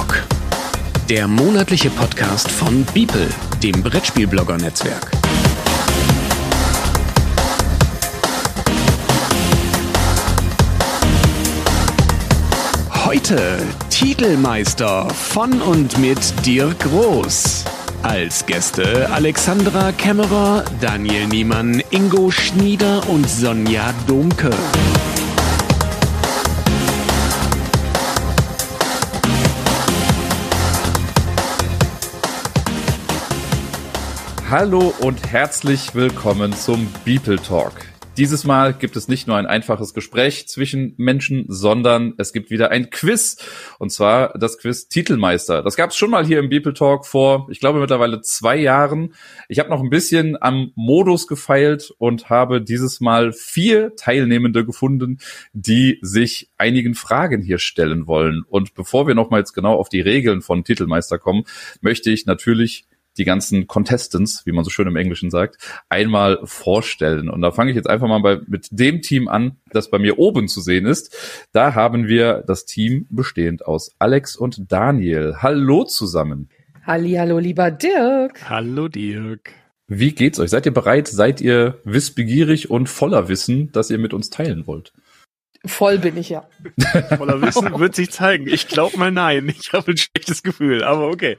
Talk, der monatliche Podcast von Beeple, dem Brettspielblogger-Netzwerk. Heute Titelmeister von und mit Dirk Groß. Als Gäste Alexandra Kämmerer, Daniel Niemann, Ingo Schnieder und Sonja Domke. Hallo und herzlich willkommen zum Beeple Talk. Dieses Mal gibt es nicht nur ein einfaches Gespräch zwischen Menschen, sondern es gibt wieder ein Quiz. Und zwar das Quiz Titelmeister. Das gab es schon mal hier im Beeple Talk vor, ich glaube, mittlerweile 2 Jahren. Ich habe noch ein bisschen am Modus gefeilt und habe dieses Mal 4 Teilnehmende gefunden, die sich einigen Fragen hier stellen wollen. Und bevor wir nochmal jetzt genau auf die Regeln von Titelmeister kommen, möchte ich natürlich die ganzen Contestants, wie man so schön im Englischen sagt, einmal vorstellen. Und da fange ich jetzt einfach mal mit dem Team an, das bei mir oben zu sehen ist. Da haben wir das Team bestehend aus Alex und Daniel. Hallo zusammen. Hallihallo, lieber Dirk. Hallo, Dirk. Wie geht's euch? Seid ihr bereit? Seid ihr wissbegierig und voller Wissen, das ihr mit uns teilen wollt? Voll bin ich, ja. Voller Wissen wird sich zeigen. Ich glaube mal nein. Ich habe ein schlechtes Gefühl, aber okay.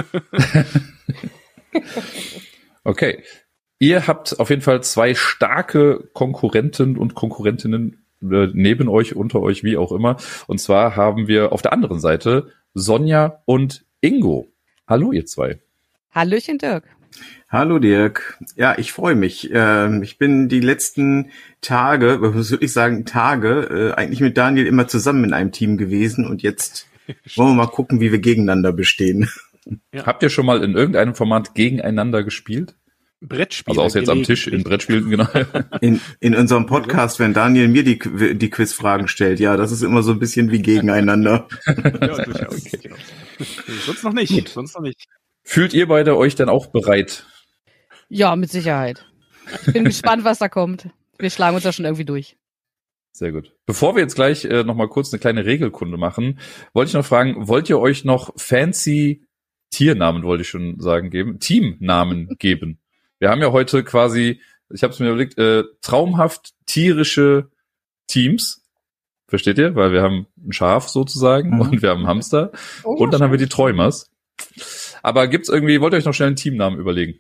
Okay. Ihr habt auf jeden Fall 2 starke Konkurrenten und Konkurrentinnen neben euch, unter euch, wie auch immer. Und zwar haben wir auf der anderen Seite Sonja und Ingo. Hallo, ihr 2. Hallöchen, Dirk. Hallo Dirk. Ja, ich freue mich. Ich bin die letzten Tage, was würde ich sagen, eigentlich mit Daniel immer zusammen in einem Team gewesen und jetzt wollen wir mal gucken, wie wir gegeneinander bestehen. Ja. Habt ihr schon mal in irgendeinem Format gegeneinander gespielt? Brettspiele. Also außer jetzt am Tisch in Brettspielen, genau. In unserem Podcast, wenn Daniel mir die Quizfragen stellt, ja, das ist immer so ein bisschen wie gegeneinander. Ja, durchaus. Okay. Sonst noch nicht. Fühlt ihr beide euch denn auch bereit? Ja, mit Sicherheit. Ich bin gespannt, was da kommt. Wir schlagen uns da schon irgendwie durch. Sehr gut. Bevor wir jetzt gleich noch mal kurz eine kleine Regelkunde machen, wollte ich noch fragen, wollt ihr euch noch fancy Tiernamen, wollte ich schon sagen, geben? Teamnamen geben? Wir haben ja heute quasi, ich habe es mir überlegt, traumhaft tierische Teams. Versteht ihr? Weil wir haben ein Schaf sozusagen und wir haben einen Hamster und dann haben wir die Träumers. Aber gibt's irgendwie, wollt ihr euch noch schnell einen Teamnamen überlegen?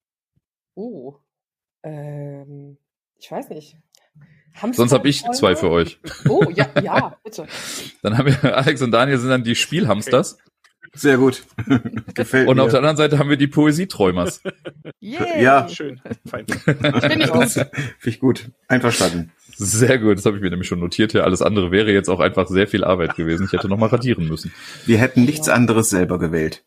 Ich weiß nicht. Hamster, Sonst habe ich 2 für euch. Oh, ja, bitte. Dann haben wir Alex und Daniel sind dann die Spielhamsters. Sehr gut. Gefällt Und mir. auf der anderen Seite haben wir die Poesieträumers. Yeah. Ja, Schön. Fein. Finde ich gut. finde ich gut. Einverstanden. Sehr gut, das habe ich mir nämlich schon notiert hier. Alles andere wäre jetzt auch einfach sehr viel Arbeit gewesen. Ich hätte nochmal radieren müssen. Wir hätten nichts anderes selber gewählt.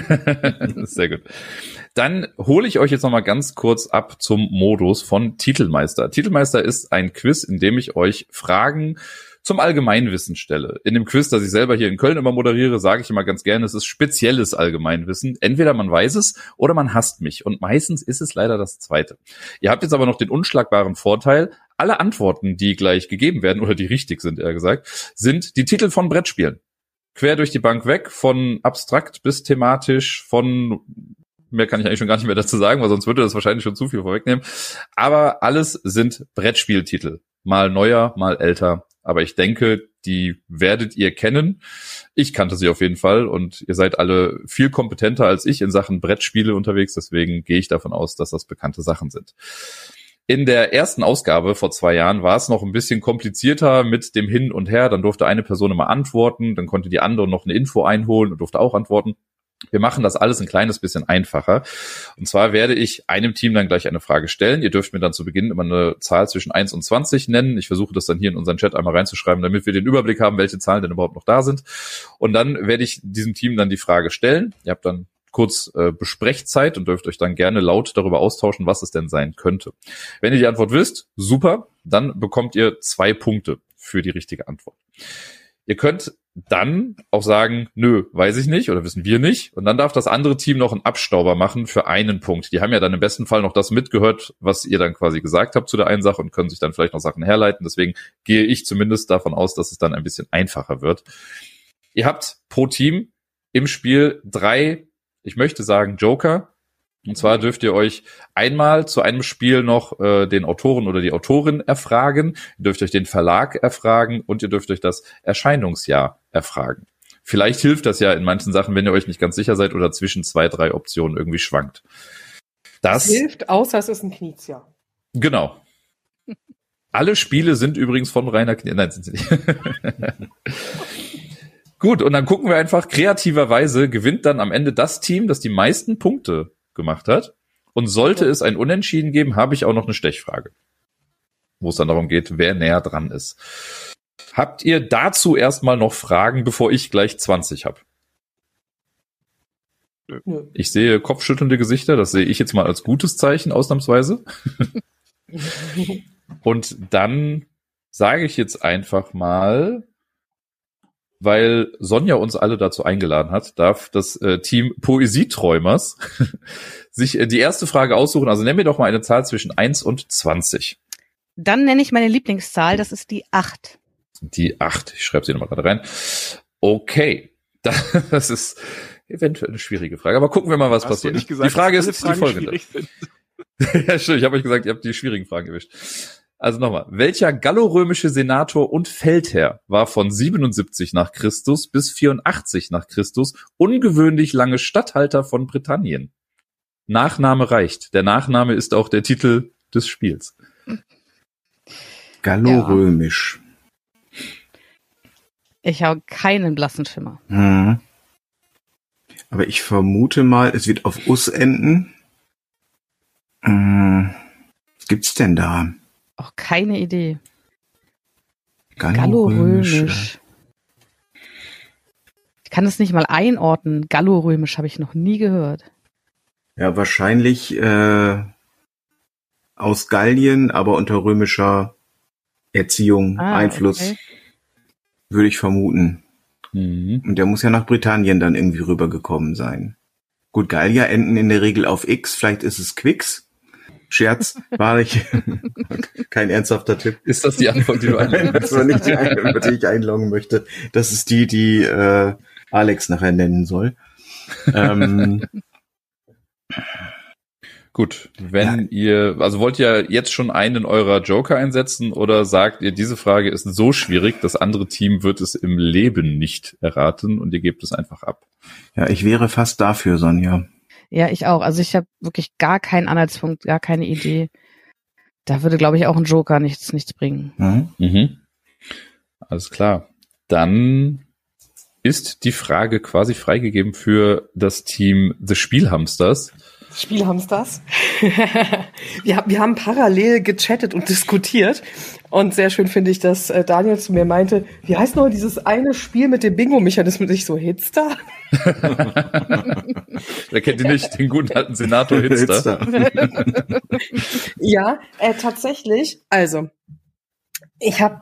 Sehr gut. Dann hole ich euch jetzt nochmal ganz kurz ab zum Modus von Titelmeister. Titelmeister ist ein Quiz, in dem ich euch Fragen zum Allgemeinwissen stelle. In dem Quiz, das ich selber hier in Köln immer moderiere, sage ich immer ganz gerne, es ist spezielles Allgemeinwissen. Entweder man weiß es oder man hasst mich. Und meistens ist es leider das Zweite. Ihr habt jetzt aber noch den unschlagbaren Vorteil, alle Antworten, die gleich gegeben werden, oder die richtig sind, eher gesagt, sind die Titel von Brettspielen. Quer durch die Bank weg, von abstrakt bis thematisch, von mehr kann ich eigentlich schon gar nicht mehr dazu sagen, weil sonst würde das wahrscheinlich schon zu viel vorwegnehmen. Aber alles sind Brettspieltitel. Mal neuer, mal älter. Aber ich denke, die werdet ihr kennen. Ich kannte sie auf jeden Fall und ihr seid alle viel kompetenter als ich in Sachen Brettspiele unterwegs. Deswegen gehe ich davon aus, dass das bekannte Sachen sind. In der ersten Ausgabe vor 2 Jahren war es noch ein bisschen komplizierter mit dem Hin und Her. Dann durfte eine Person immer antworten, dann konnte die andere noch eine Info einholen und durfte auch antworten. Wir machen das alles ein kleines bisschen einfacher. Und zwar werde ich einem Team dann gleich eine Frage stellen. Ihr dürft mir dann zu Beginn immer eine Zahl zwischen 1 und 20 nennen. Ich versuche das dann hier in unseren Chat einmal reinzuschreiben, damit wir den Überblick haben, welche Zahlen denn überhaupt noch da sind. Und dann werde ich diesem Team dann die Frage stellen. Ihr habt dann kurz Besprechzeit und dürft euch dann gerne laut darüber austauschen, was es denn sein könnte. Wenn ihr die Antwort wisst, super, dann bekommt ihr 2 Punkte für die richtige Antwort. Ihr könnt dann auch sagen, nö, weiß ich nicht oder wissen wir nicht. Und dann darf das andere Team noch einen Abstauber machen für 1 Punkt. Die haben ja dann im besten Fall noch das mitgehört, was ihr dann quasi gesagt habt zu der einen Sache und können sich dann vielleicht noch Sachen herleiten. Deswegen gehe ich zumindest davon aus, dass es dann ein bisschen einfacher wird. Ihr habt pro Team im Spiel 3, ich möchte sagen Joker. Und zwar dürft ihr euch einmal zu einem Spiel noch den Autoren oder die Autorin erfragen, ihr dürft euch den Verlag erfragen und ihr dürft euch das Erscheinungsjahr erfragen. Vielleicht hilft das ja in manchen Sachen, wenn ihr euch nicht ganz sicher seid oder zwischen 2, 3 Optionen irgendwie schwankt. Das hilft, außer es ist ein Knizia. Genau. Alle Spiele sind übrigens von Rainer Knizia. Nein, sind sie nicht. Gut, und dann gucken wir einfach, kreativerweise gewinnt dann am Ende das Team, das die meisten Punkte gemacht hat. Und sollte es ein Unentschieden geben, habe ich auch noch eine Stechfrage, wo es dann darum geht, wer näher dran ist. Habt ihr dazu erstmal noch Fragen, bevor ich gleich 20 habe? Nö. Ich sehe kopfschüttelnde Gesichter, das sehe ich jetzt mal als gutes Zeichen, ausnahmsweise. Und dann sage ich jetzt einfach mal, weil Sonja uns alle dazu eingeladen hat, darf das Team Poesieträumers sich die erste Frage aussuchen. Also nenn mir doch mal eine Zahl zwischen 1 und 20. Dann nenne ich meine Lieblingszahl, das ist die 8. Die 8. Ich schreibe sie nochmal gerade rein. Okay. Das ist eventuell eine schwierige Frage. Aber gucken wir mal, was passiert. Nicht gesagt, die Frage dass ist alle die Fragen folgende. schwierig sind. Ja, stimmt. Ich habe euch gesagt, ihr habt die schwierigen Fragen gewischt. Also nochmal. Welcher gallorömische Senator und Feldherr war von 77 nach Christus bis 84 nach Christus ungewöhnlich lange Statthalter von Britannien? Nachname reicht. Der Nachname ist auch der Titel des Spiels. Gallorömisch. Ich habe keinen blassen Schimmer. Hm. Aber ich vermute mal, es wird auf Us enden. Was gibt's denn da? Auch keine Idee. Gallorömisch. Ich kann es nicht mal einordnen. Gallorömisch habe ich noch nie gehört. Ja, wahrscheinlich aus Gallien, aber unter römischer Erziehung, Einfluss, okay. würde ich vermuten. Mhm. Und der muss ja nach Britannien dann irgendwie rübergekommen sein. Gut, Gallier enden in der Regel auf X, vielleicht ist es Quix. Scherz, war ich. Kein ernsthafter Tipp. Ist das die Antwort, die du einloggen Das war nicht die Antwort, die ich einloggen möchte. Das ist die Alex nachher nennen soll. Gut, wenn ihr, also wollt ihr jetzt schon einen eurer Joker einsetzen oder sagt ihr, diese Frage ist so schwierig, das andere Team wird es im Leben nicht erraten und ihr gebt es einfach ab? Ja, ich wäre fast dafür, Sonja. Ja, ich auch. Also ich habe wirklich gar keinen Anhaltspunkt, gar keine Idee. Da würde, glaube ich, auch ein Joker nichts bringen. Mhm. Alles klar. Dann ist die Frage quasi freigegeben für das Team The Spielhamsters. Spielhamsters. Wir haben parallel gechattet und diskutiert. Und sehr schön finde ich, dass Daniel zu mir meinte, wie heißt noch dieses eine Spiel mit dem Bingo-Mechanismus? Ich so, Hitster? Wer kennt ihn nicht? Den guten alten Senator Hitster. Ja, tatsächlich. Also, ich habe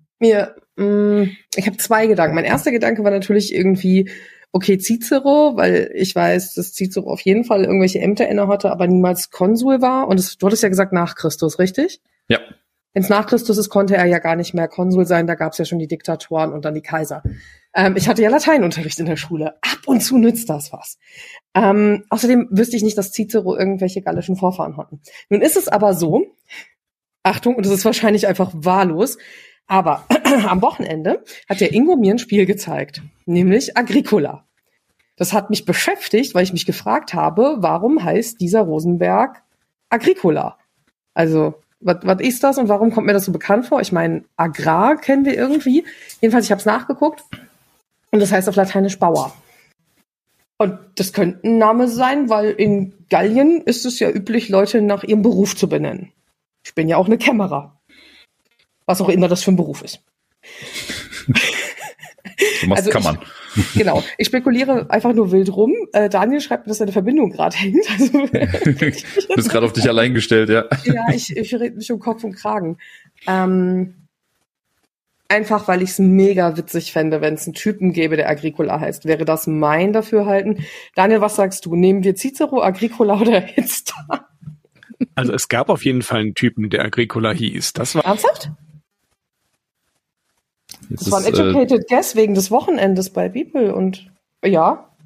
zwei Gedanken. Mein erster Gedanke war natürlich irgendwie, okay, Cicero, weil ich weiß, dass Cicero auf jeden Fall irgendwelche Ämter inne hatte, aber niemals Konsul war. Und du hattest ja gesagt nach Christus, richtig? Ja. Wenn es nach Christus ist, konnte er ja gar nicht mehr Konsul sein. Da gab es ja schon die Diktatoren und dann die Kaiser. Ich hatte ja Lateinunterricht in der Schule. Ab und zu nützt das was. Außerdem wüsste ich nicht, dass Cicero irgendwelche gallischen Vorfahren hatten. Nun ist es aber so, Achtung, und das ist wahrscheinlich einfach wahllos, aber am Wochenende hat der Ingo mir ein Spiel gezeigt, nämlich Agricola. Das hat mich beschäftigt, weil ich mich gefragt habe, warum heißt dieser Rosenberg Agricola? Also, was ist das und warum kommt mir das so bekannt vor? Ich meine, Agrar kennen wir irgendwie. Jedenfalls, ich habe es nachgeguckt und das heißt auf Lateinisch Bauer. Und das könnte ein Name sein, weil in Gallien ist es ja üblich, Leute nach ihrem Beruf zu benennen. Ich bin ja auch eine Kämmerer. Was auch immer das für ein Beruf ist. Du machst Also Kammern. Genau. Ich spekuliere einfach nur wild rum. Daniel schreibt, dass seine Verbindung gerade hängt. Also, Du bist gerade auf dich allein gestellt, ja. ja, ich rede mich um Kopf und Kragen. Einfach, weil ich es mega witzig fände, wenn es einen Typen gäbe, der Agricola heißt. Wäre das mein Dafürhalten? Daniel, was sagst du? Nehmen wir Cicero, Agricola oder Hitster? Also es gab auf jeden Fall einen Typen, der Agricola hieß. Das war Ernsthaft? Jetzt Das war ein educated guess wegen des Wochenendes bei Bibel und ja.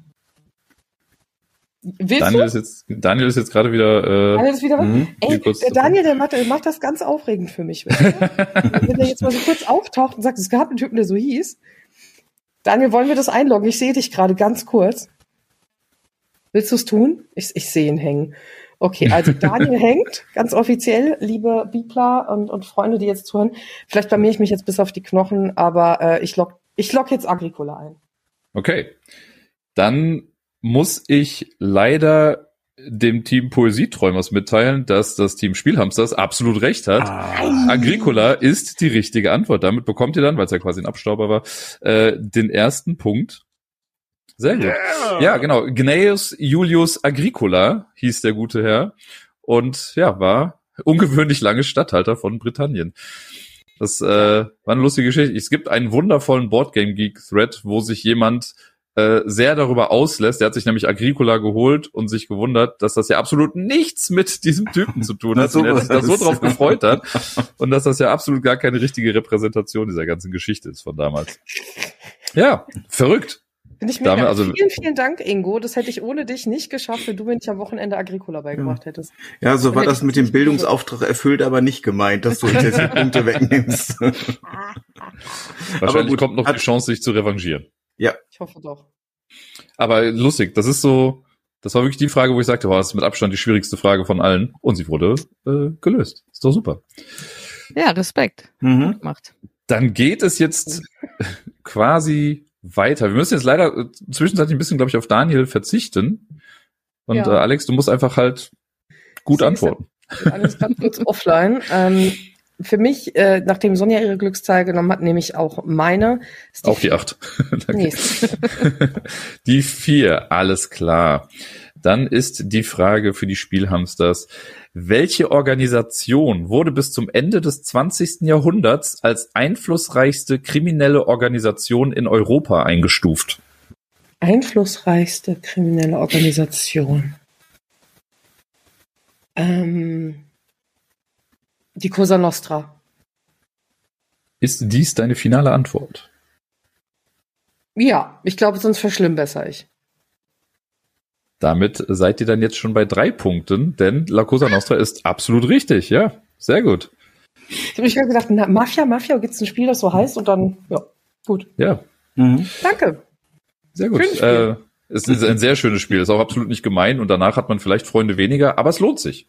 Willst du? Daniel ist jetzt gerade wieder. Alles wieder was? Ey, der Daniel, der macht das ganz aufregend für mich. Wenn der jetzt mal so kurz auftaucht und sagt, es gab einen Typen, der so hieß. Daniel, wollen wir das einloggen? Ich sehe dich gerade ganz kurz. Willst du es tun? Ich sehe ihn hängen. Okay, also Daniel hängt, ganz offiziell, liebe Bibler und Freunde, die jetzt zuhören. Vielleicht blamiere ich mich jetzt bis auf die Knochen, aber ich log jetzt Agricola ein. Okay, dann muss ich leider dem Team Poesieträumers mitteilen, dass das Team Spielhamsters absolut recht hat. Agricola ist die richtige Antwort. Damit bekommt ihr dann, weil es ja quasi ein Abstauber war, den ersten Punkt. Sehr gut. Ja, genau. Gnaeus Julius Agricola hieß der gute Herr und ja, war ungewöhnlich lange Statthalter von Britannien. Das war eine lustige Geschichte. Es gibt einen wundervollen Boardgame Geek Thread, wo sich jemand sehr darüber auslässt. Der hat sich nämlich Agricola geholt und sich gewundert, dass das ja absolut nichts mit diesem Typen zu tun hat. Und er sich da so drauf gefreut hat. Und dass das ja absolut gar keine richtige Repräsentation dieser ganzen Geschichte ist von damals. Ja, verrückt. Finde ich mega. Vielen, vielen Dank, Ingo. Das hätte ich ohne dich nicht geschafft, wenn du mir nicht am Wochenende Agricola beigebracht hättest. Ja, so war das mit dem Bildungsauftrag erfüllt, aber nicht gemeint, dass du uns jetzt die Punkte wegnimmst. Wahrscheinlich kommt noch die Chance, sich zu revanchieren. Ja. Ich hoffe doch. Aber lustig, das war wirklich die Frage, wo ich sagte, das ist mit Abstand die schwierigste Frage von allen. Und sie wurde gelöst. Ist doch super. Ja, Respekt. Gut gemacht. Dann geht es jetzt quasi weiter. Wir müssen jetzt leider zwischenzeitlich ein bisschen, glaube ich, auf Daniel verzichten. Und Alex, du musst einfach halt gut antworten. Alles ganz kurz offline. Für mich, nachdem Sonja ihre Glückszahl genommen hat, nehme ich auch meine. Auch die 8. Die 4, alles klar. Dann ist die Frage für die Spielhamsters: Welche Organisation wurde bis zum Ende des 20. Jahrhunderts als einflussreichste kriminelle Organisation in Europa eingestuft? Einflussreichste kriminelle Organisation. Die Cosa Nostra. Ist dies deine finale Antwort? Ja, ich glaube, sonst verschlimmbessere ich. Damit seid ihr dann jetzt schon bei 3 Punkten, denn La Cosa Nostra ist absolut richtig. Ja, sehr gut. Ich habe mich gerade gedacht, Mafia, gibt's ein Spiel, das so heißt und dann, ja, gut. Ja. Danke. Sehr gut. Es ist ein sehr schönes Spiel, ist auch absolut nicht gemein und danach hat man vielleicht Freunde weniger, aber es lohnt sich.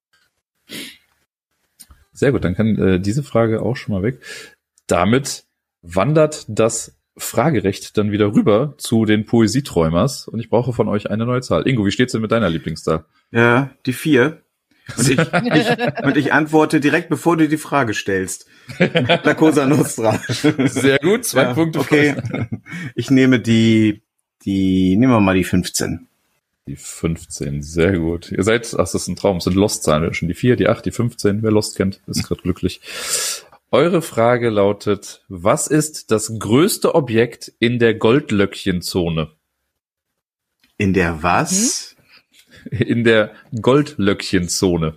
Sehr gut, dann kann diese Frage auch schon mal weg. Damit wandert das Fragerecht dann wieder rüber zu den Poesieträumers und ich brauche von euch eine neue Zahl. Ingo, wie steht's denn mit deiner Lieblingszahl? Ja, die 4. Und ich antworte direkt, bevor du die Frage stellst. La Cosa Nostra. Sehr gut, 2 Punkte. Okay. Ich nehme nehmen wir mal die 15. Die 15, sehr gut. Ihr seid, das ist ein Traum, es sind Lost-Zahlen. Schon die 4, die 8, die 15. Wer Lost kennt, ist gerade glücklich. Eure Frage lautet: Was ist das größte Objekt in der Goldlöckchenzone? In der was? In der Goldlöckchenzone.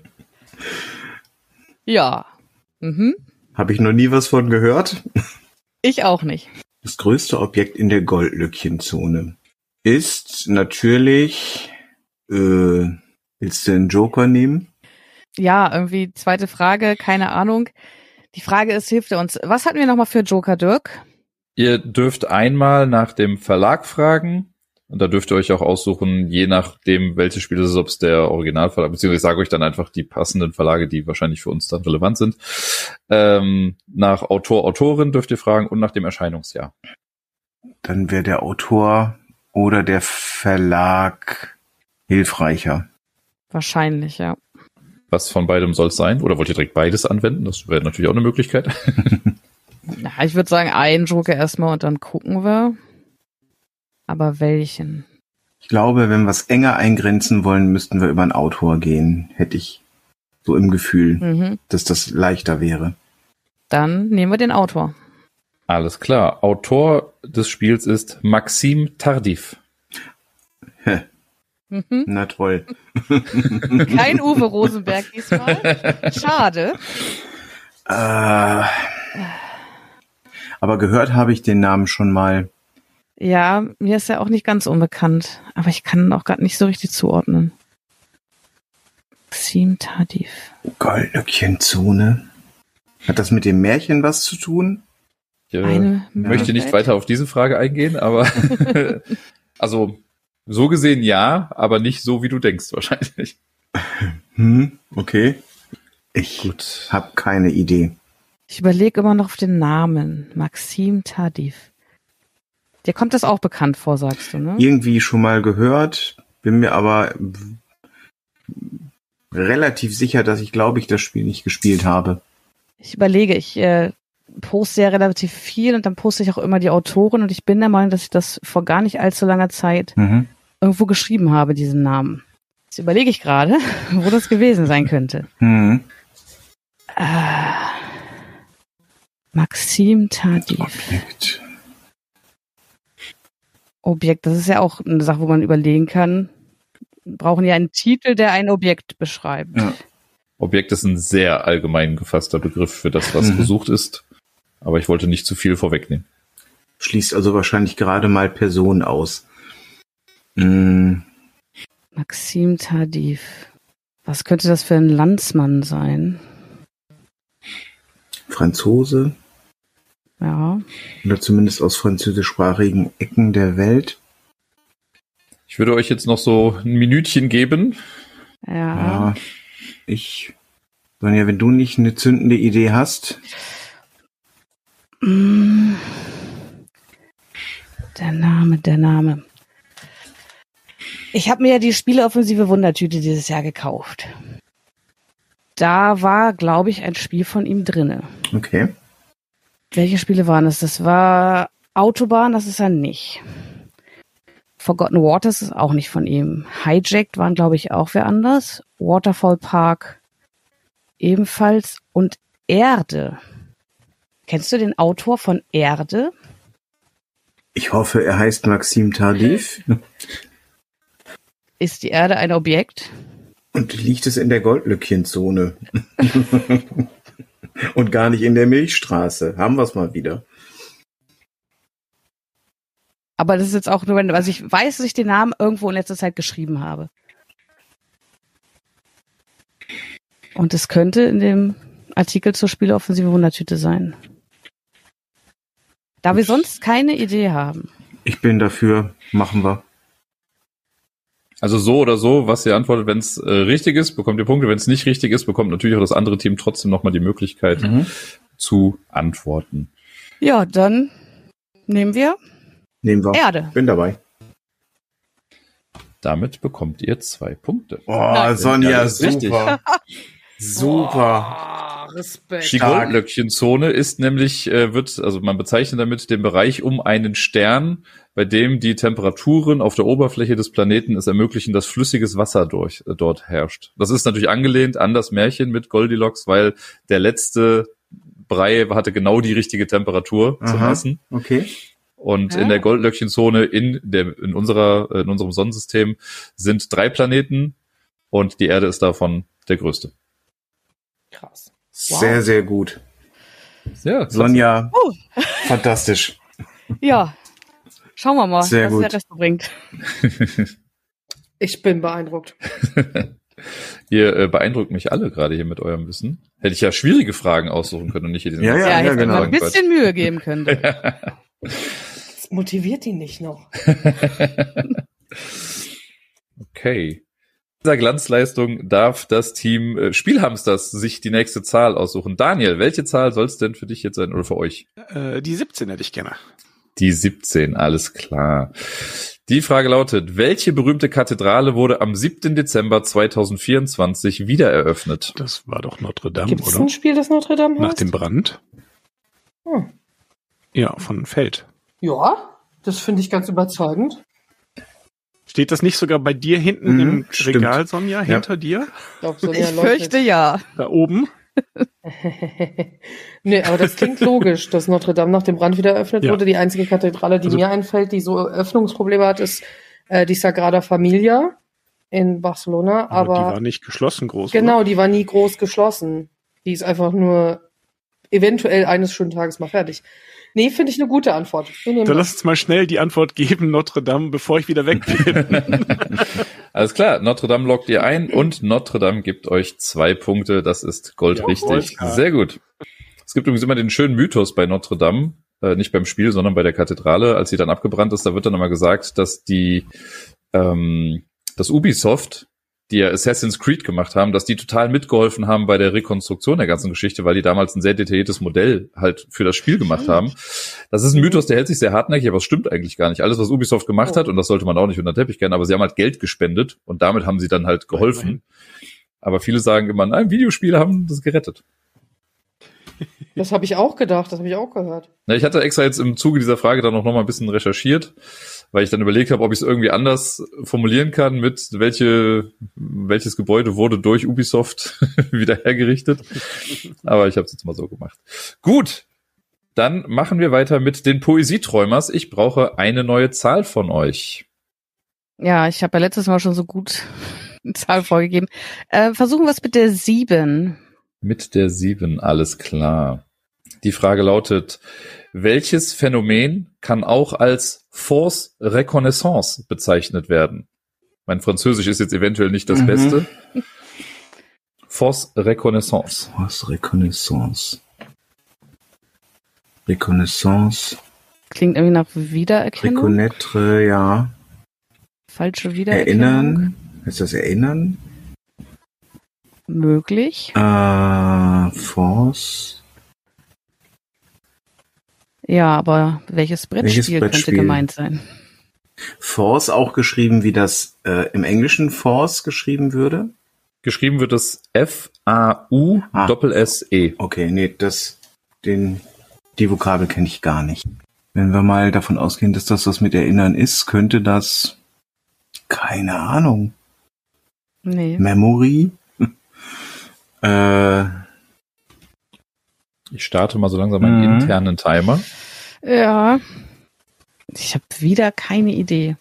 Ja. Habe ich noch nie was von gehört. Ich auch nicht. Das größte Objekt in der Goldlöckchenzone ist natürlich, willst du einen Joker nehmen? Ja, irgendwie zweite Frage, keine Ahnung. Die Frage ist, hilft er uns? Was hatten wir nochmal für Joker, Dirk? Ihr dürft einmal nach dem Verlag fragen und da dürft ihr euch auch aussuchen, je nachdem, welches Spiel es ist, ob es der Originalverlag, beziehungsweise ich sage euch dann einfach die passenden Verlage, die wahrscheinlich für uns dann relevant sind. Nach Autor, Autorin dürft ihr fragen und nach dem Erscheinungsjahr. Dann wäre der Autor oder der Verlag hilfreicher. Wahrscheinlich, ja. Was von beidem soll es sein? Oder wollt ihr direkt beides anwenden? Das wäre natürlich auch eine Möglichkeit. Na, ich würde sagen, einen Joker erstmal und dann gucken wir. Aber welchen? Ich glaube, wenn wir es enger eingrenzen wollen, müssten wir über einen Autor gehen. Hätte ich so im Gefühl, dass das leichter wäre. Dann nehmen wir den Autor. Alles klar. Autor des Spiels ist Maxime Tardif. Na toll. Kein Uwe Rosenberg diesmal. Schade. Aber gehört habe ich den Namen schon mal. Ja, mir ist er auch nicht ganz unbekannt, aber ich kann ihn auch gerade nicht so richtig zuordnen. Maxim Tardif. Goldlöckchenzone. Hat das mit dem Märchen was zu tun? Ich Eine möchte nicht Möglichkeit. weiter auf diese Frage eingehen, aber also so gesehen ja, aber nicht so, wie du denkst wahrscheinlich. Okay. Ich habe keine Idee. Ich überlege immer noch auf den Namen. Maxim Tardif. Dir kommt das auch bekannt vor, sagst du, ne? Irgendwie schon mal gehört, bin mir aber relativ sicher, dass ich glaube ich das Spiel nicht gespielt habe. Ich überlege, ich poste ja relativ viel und dann poste ich auch immer die Autoren und ich bin der Meinung, dass ich das vor gar nicht allzu langer Zeit irgendwo geschrieben habe, diesen Namen. Jetzt überlege ich gerade, wo das gewesen sein könnte. Maxim Tardif. Objekt, das ist ja auch eine Sache, wo man überlegen kann. Wir brauchen ja einen Titel, der ein Objekt beschreibt. Ja. Objekt ist ein sehr allgemein gefasster Begriff für das, was gesucht ist. Aber ich wollte nicht zu viel vorwegnehmen. Schließt also wahrscheinlich gerade mal Personen aus. Maxim Tardif. Was könnte das für ein Landsmann sein? Franzose Ja. oder zumindest aus französischsprachigen Ecken der Welt. Ich würde euch jetzt noch so ein Minütchen geben. Ja. Sonja, wenn du nicht eine zündende Idee hast. Der Name. Ich habe mir ja die Spieleoffensive Wundertüte dieses Jahr gekauft. Da war, glaube ich, ein Spiel von ihm drinne. Okay. Welche Spiele waren es? Das war Autobahn, das ist er nicht. Forgotten Waters ist auch nicht von ihm. Hijacked waren, glaube ich, auch wer anders. Waterfall Park ebenfalls. Und Erde. Kennst du den Autor von Erde? Ich hoffe, er heißt Maxim Tardif. Ist die Erde ein Objekt? Und liegt es in der Goldlöckchenzone. Und gar nicht in der Milchstraße. Haben wir es mal wieder. Aber das ist jetzt auch nur, also ich weiß, dass ich den Namen irgendwo in letzter Zeit geschrieben habe. Und es könnte in dem Artikel zur Spieleoffensive Wundertüte sein. Da wir sonst keine Idee haben. Ich bin dafür. Machen wir. Also so oder so, was ihr antwortet, wenn es richtig ist, bekommt ihr Punkte. Wenn es nicht richtig ist, bekommt natürlich auch das andere Team trotzdem nochmal die Möglichkeit zu antworten. Ja, dann nehmen wir Erde. Bin dabei. Damit bekommt ihr 2 Punkte. Oh, Nein. Sonja, Ja, das ist richtig. Super. Respekt. Die Goldlöckchenzone ist nämlich, man bezeichnet damit den Bereich um einen Stern, bei dem die Temperaturen auf der Oberfläche des Planeten es ermöglichen, dass flüssiges Wasser dort herrscht. Das ist natürlich angelehnt an das Märchen mit Goldilocks, weil der letzte Brei hatte genau die richtige Temperatur zum Essen. Okay. Und in der Goldlöckchenzone in unserem Sonnensystem sind 3 Planeten und die Erde ist davon der größte. Krass. Sehr, sehr gut. Ja, Sonja, fantastisch. Ja, schauen wir mal, Sehr was gut. der Rest bringt. Ich bin beeindruckt. Ihr beeindruckt mich alle gerade hier mit eurem Wissen. Hätte ich ja schwierige Fragen aussuchen können und nicht hier diesen Ja, Ja, hätte genau. mal ein bisschen Mühe geben können. Das motiviert ihn nicht noch. Okay. In dieser Glanzleistung darf das Team Spielhamsters sich die nächste Zahl aussuchen. Daniel, welche Zahl soll es denn für dich jetzt sein oder für euch? Die 17 hätte ich gerne. Die 17, alles klar. Die Frage lautet, welche berühmte Kathedrale wurde am 7. Dezember 2024 wiedereröffnet? Das war doch Notre Dame, Gibt es oder? ein Spiel, das Notre Dame heißt? Nach dem Brand? Hm. Ja, von Feld. Ja, das finde ich ganz überzeugend. Steht das nicht sogar bei dir hinten im stimmt. Regal, Sonja, hinter dir? Ich glaube, Sonja Ich fürchte ja. Da oben? Nee, aber das klingt logisch, dass Notre Dame nach dem Brand wieder eröffnet Ja. wurde. Die einzige Kathedrale, die Also- mir einfällt, die so Öffnungsprobleme hat, ist die Sagrada Familia in Barcelona. Aber die Aber war nicht geschlossen groß, genau, oder? die war nie groß geschlossen. Die ist einfach nur eventuell eines schönen Tages mal fertig. Nee, finde ich eine gute Antwort. Dann lass uns mal schnell die Antwort geben, Notre Dame, bevor ich wieder weg bin. Alles klar, Notre Dame loggt ihr ein und Notre Dame gibt euch 2 Punkte. Das ist goldrichtig. Ja, Sehr gut. Es gibt übrigens immer den schönen Mythos bei Notre Dame, nicht beim Spiel, sondern bei der Kathedrale, als sie dann abgebrannt ist, da wird dann immer gesagt, dass das Ubisoft, die ja Assassin's Creed gemacht haben, dass die total mitgeholfen haben bei der Rekonstruktion der ganzen Geschichte, weil die damals ein sehr detailliertes Modell halt für das Spiel gemacht haben. Das ist ein Mythos, der hält sich sehr hartnäckig, aber es stimmt eigentlich gar nicht. Alles, was Ubisoft gemacht hat, und das sollte man auch nicht unter den Teppich kennen, aber sie haben halt Geld gespendet und damit haben sie dann halt geholfen. Aber viele sagen immer, nein, Videospiele haben das gerettet. Das habe ich auch gedacht, das habe ich auch gehört. Na, ich hatte extra jetzt im Zuge dieser Frage dann noch mal ein bisschen recherchiert, weil ich dann überlegt habe, ob ich es irgendwie anders formulieren kann, mit welches Gebäude wurde durch Ubisoft wieder hergerichtet. Aber ich habe es jetzt mal so gemacht. Gut, dann machen wir weiter mit den Poesieträumers. Ich brauche eine neue Zahl von euch. Ja, ich habe ja letztes Mal schon so gut eine Zahl vorgegeben. Versuchen wir es mit der 7. Mit der 7, alles klar. Die Frage lautet, welches Phänomen kann auch als Force Reconnaissance bezeichnet werden? Mein Französisch ist jetzt eventuell nicht das Beste. Force Reconnaissance. Force Reconnaissance. Reconnaissance. Klingt irgendwie nach Wiedererkennung. Reconnaître, ja. Falsche Wiedererkennung. Erinnern. Ist das Erinnern? Möglich. Force. Ja, aber welches Brettspiel könnte gemeint sein? Force auch geschrieben, wie das im Englischen Force geschrieben würde? Geschrieben wird es F-A-U-S-S-E. Okay, nee, die Vokabel kenne ich gar nicht. Wenn wir mal davon ausgehen, dass das was mit Erinnern ist, könnte das, keine Ahnung. Nee. Memory? Ich starte mal so langsam meinen internen Timer. Ja. Ich habe wieder keine Idee.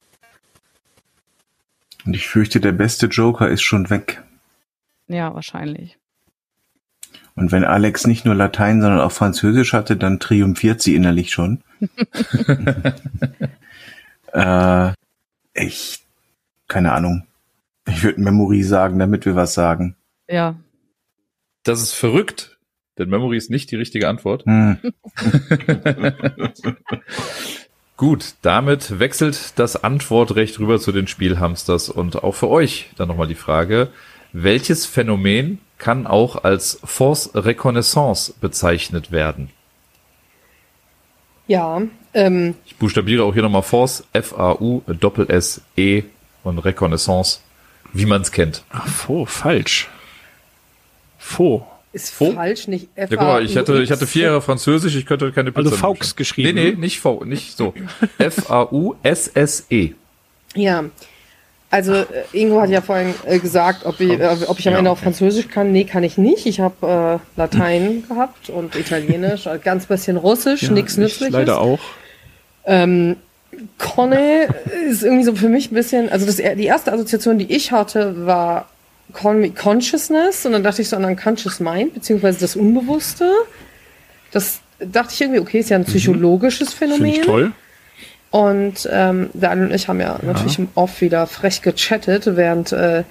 Und ich fürchte, der beste Joker ist schon weg. Ja, wahrscheinlich. Und wenn Alex nicht nur Latein, sondern auch Französisch hatte, dann triumphiert sie innerlich schon. Keine Ahnung. Ich würde Memory sagen, damit wir was sagen. Ja. Das ist verrückt, denn Memory ist nicht die richtige Antwort. Gut, damit wechselt das Antwortrecht rüber zu den Spielhamsters und auch für euch dann nochmal die Frage, welches Phänomen kann auch als Force Reconnaissance bezeichnet werden? Ja, ich buchstabiere auch hier nochmal Force, F-A-U-S-S-E und Reconnaissance, wie man es kennt. Ach, falsch. ist Faux? falsch, nicht F. Ja, guck mal, ich hatte 4 Jahre Französisch, ich könnte keine Pizza Also Faux machen. geschrieben. Nee, nicht V, nicht so. F-A-U-S-S-E. Ja, also Ingo hat ja vorhin gesagt, ob ich am Ende auch Französisch kann. Nee, kann ich nicht. Ich habe Latein gehabt und Italienisch, ganz bisschen Russisch, nichts Nützliches. Leider auch. Conne ist irgendwie so für mich ein bisschen, also die erste Assoziation, die ich hatte, war Consciousness und dann dachte ich so an Unconscious Mind, beziehungsweise das Unbewusste. Das dachte ich irgendwie, okay, ist ja ein psychologisches Phänomen. Finde ich toll. Und Daniel und ich haben ja natürlich oft wieder frech gechattet, während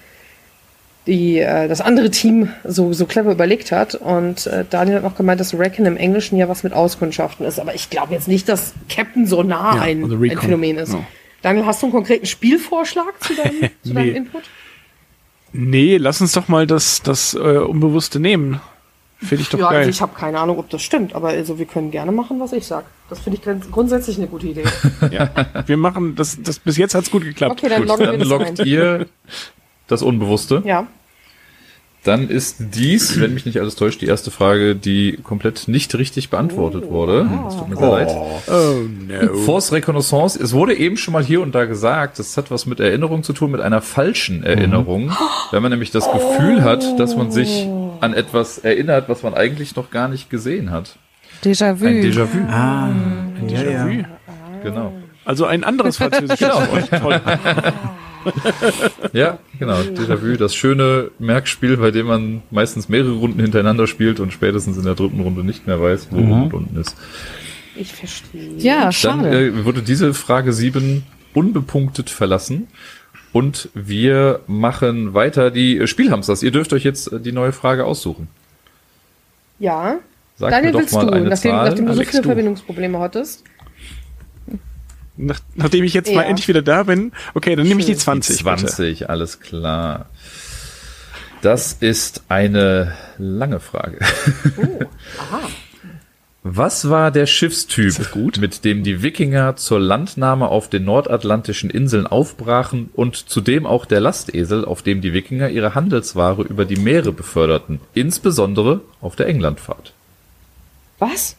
das andere Team so clever überlegt hat. Und Daniel hat noch gemeint, dass Reckon im Englischen ja was mit Auskundschaften ist. Aber ich glaube jetzt nicht, dass Captain so nah ein Phänomen ist. No. Daniel, hast du einen konkreten Spielvorschlag zu deinem Input? Nee, lass uns doch mal das Unbewusste nehmen. Finde ich doch geil. Also ich habe keine Ahnung, ob das stimmt, aber also wir können gerne machen, was ich sag. Das finde ich grundsätzlich eine gute Idee. Ja, wir machen das bis jetzt hat's gut geklappt. Okay, dann loggt ihr das Unbewusste. Ja. Dann ist dies, wenn mich nicht alles täuscht, die erste Frage, die komplett nicht richtig beantwortet wurde. Es tut mir sehr leid. Oh no. Force Reconnaissance, es wurde eben schon mal hier und da gesagt, das hat was mit Erinnerung zu tun, mit einer falschen Erinnerung. Wenn man nämlich das Gefühl hat, dass man sich an etwas erinnert, was man eigentlich noch gar nicht gesehen hat. Déjà-vu. Ein Déjà-vu. Ein Déjà-vu. Genau. Also ein anderes französisches Wort. Toll. Ja, genau. Déjà-vu, das schöne Merkspiel, bei dem man meistens mehrere Runden hintereinander spielt und spätestens in der dritten Runde nicht mehr weiß, wo oben und unten ist. Ich verstehe. Ja, Dann schade. wurde diese Frage 7 unbepunktet verlassen. Und wir machen weiter die Spielhamsters. Ihr dürft euch jetzt die neue Frage aussuchen. Ja. Sagt Daniel, mir doch willst mal du, eine nachdem Zahl. du so Alex, viele du. Verbindungsprobleme hattest? Nachdem ich jetzt mal Ja. endlich wieder da bin, okay, dann nehme ich die Schön. 20. 20, alles klar. Das ist eine lange Frage. Aha. Was war der Schiffstyp, Ist das gut? mit dem die Wikinger zur Landnahme auf den nordatlantischen Inseln aufbrachen und zudem auch der Lastesel, auf dem die Wikinger ihre Handelsware über die Meere beförderten, insbesondere auf der Englandfahrt? Was?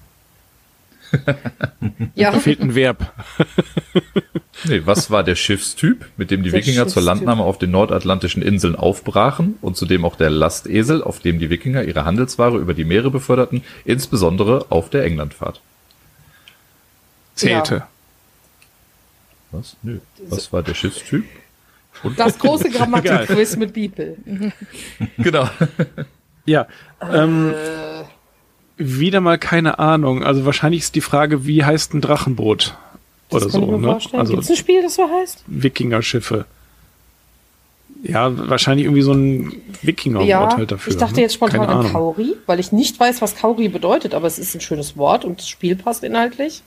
Ja. Da fehlt ein Verb. Nee, was war der Schiffstyp, mit dem die Der Wikinger zur Schiffstyp. Landnahme auf den nordatlantischen Inseln aufbrachen und zudem auch der Lastesel, auf dem die Wikinger ihre Handelsware über die Meere beförderten, insbesondere auf der Englandfahrt? Zählte. Was? Nö. Was war der Schiffstyp? Und Das große Grammatikquiz mit Bibel. genau. Ja. Wieder mal keine Ahnung. Also wahrscheinlich ist die Frage, wie heißt ein Drachenboot? Oder Das kann so, ich mir ne? vorstellen. Also Gibt's ein Spiel, das so heißt? Wikingerschiffe. Ja, wahrscheinlich irgendwie so ein Wikingerwort Ja, halt dafür. ich dachte ne? jetzt spontan Keine an Ahnung. Kauri, weil ich nicht weiß, was Kauri bedeutet, aber es ist ein schönes Wort und das Spiel passt inhaltlich.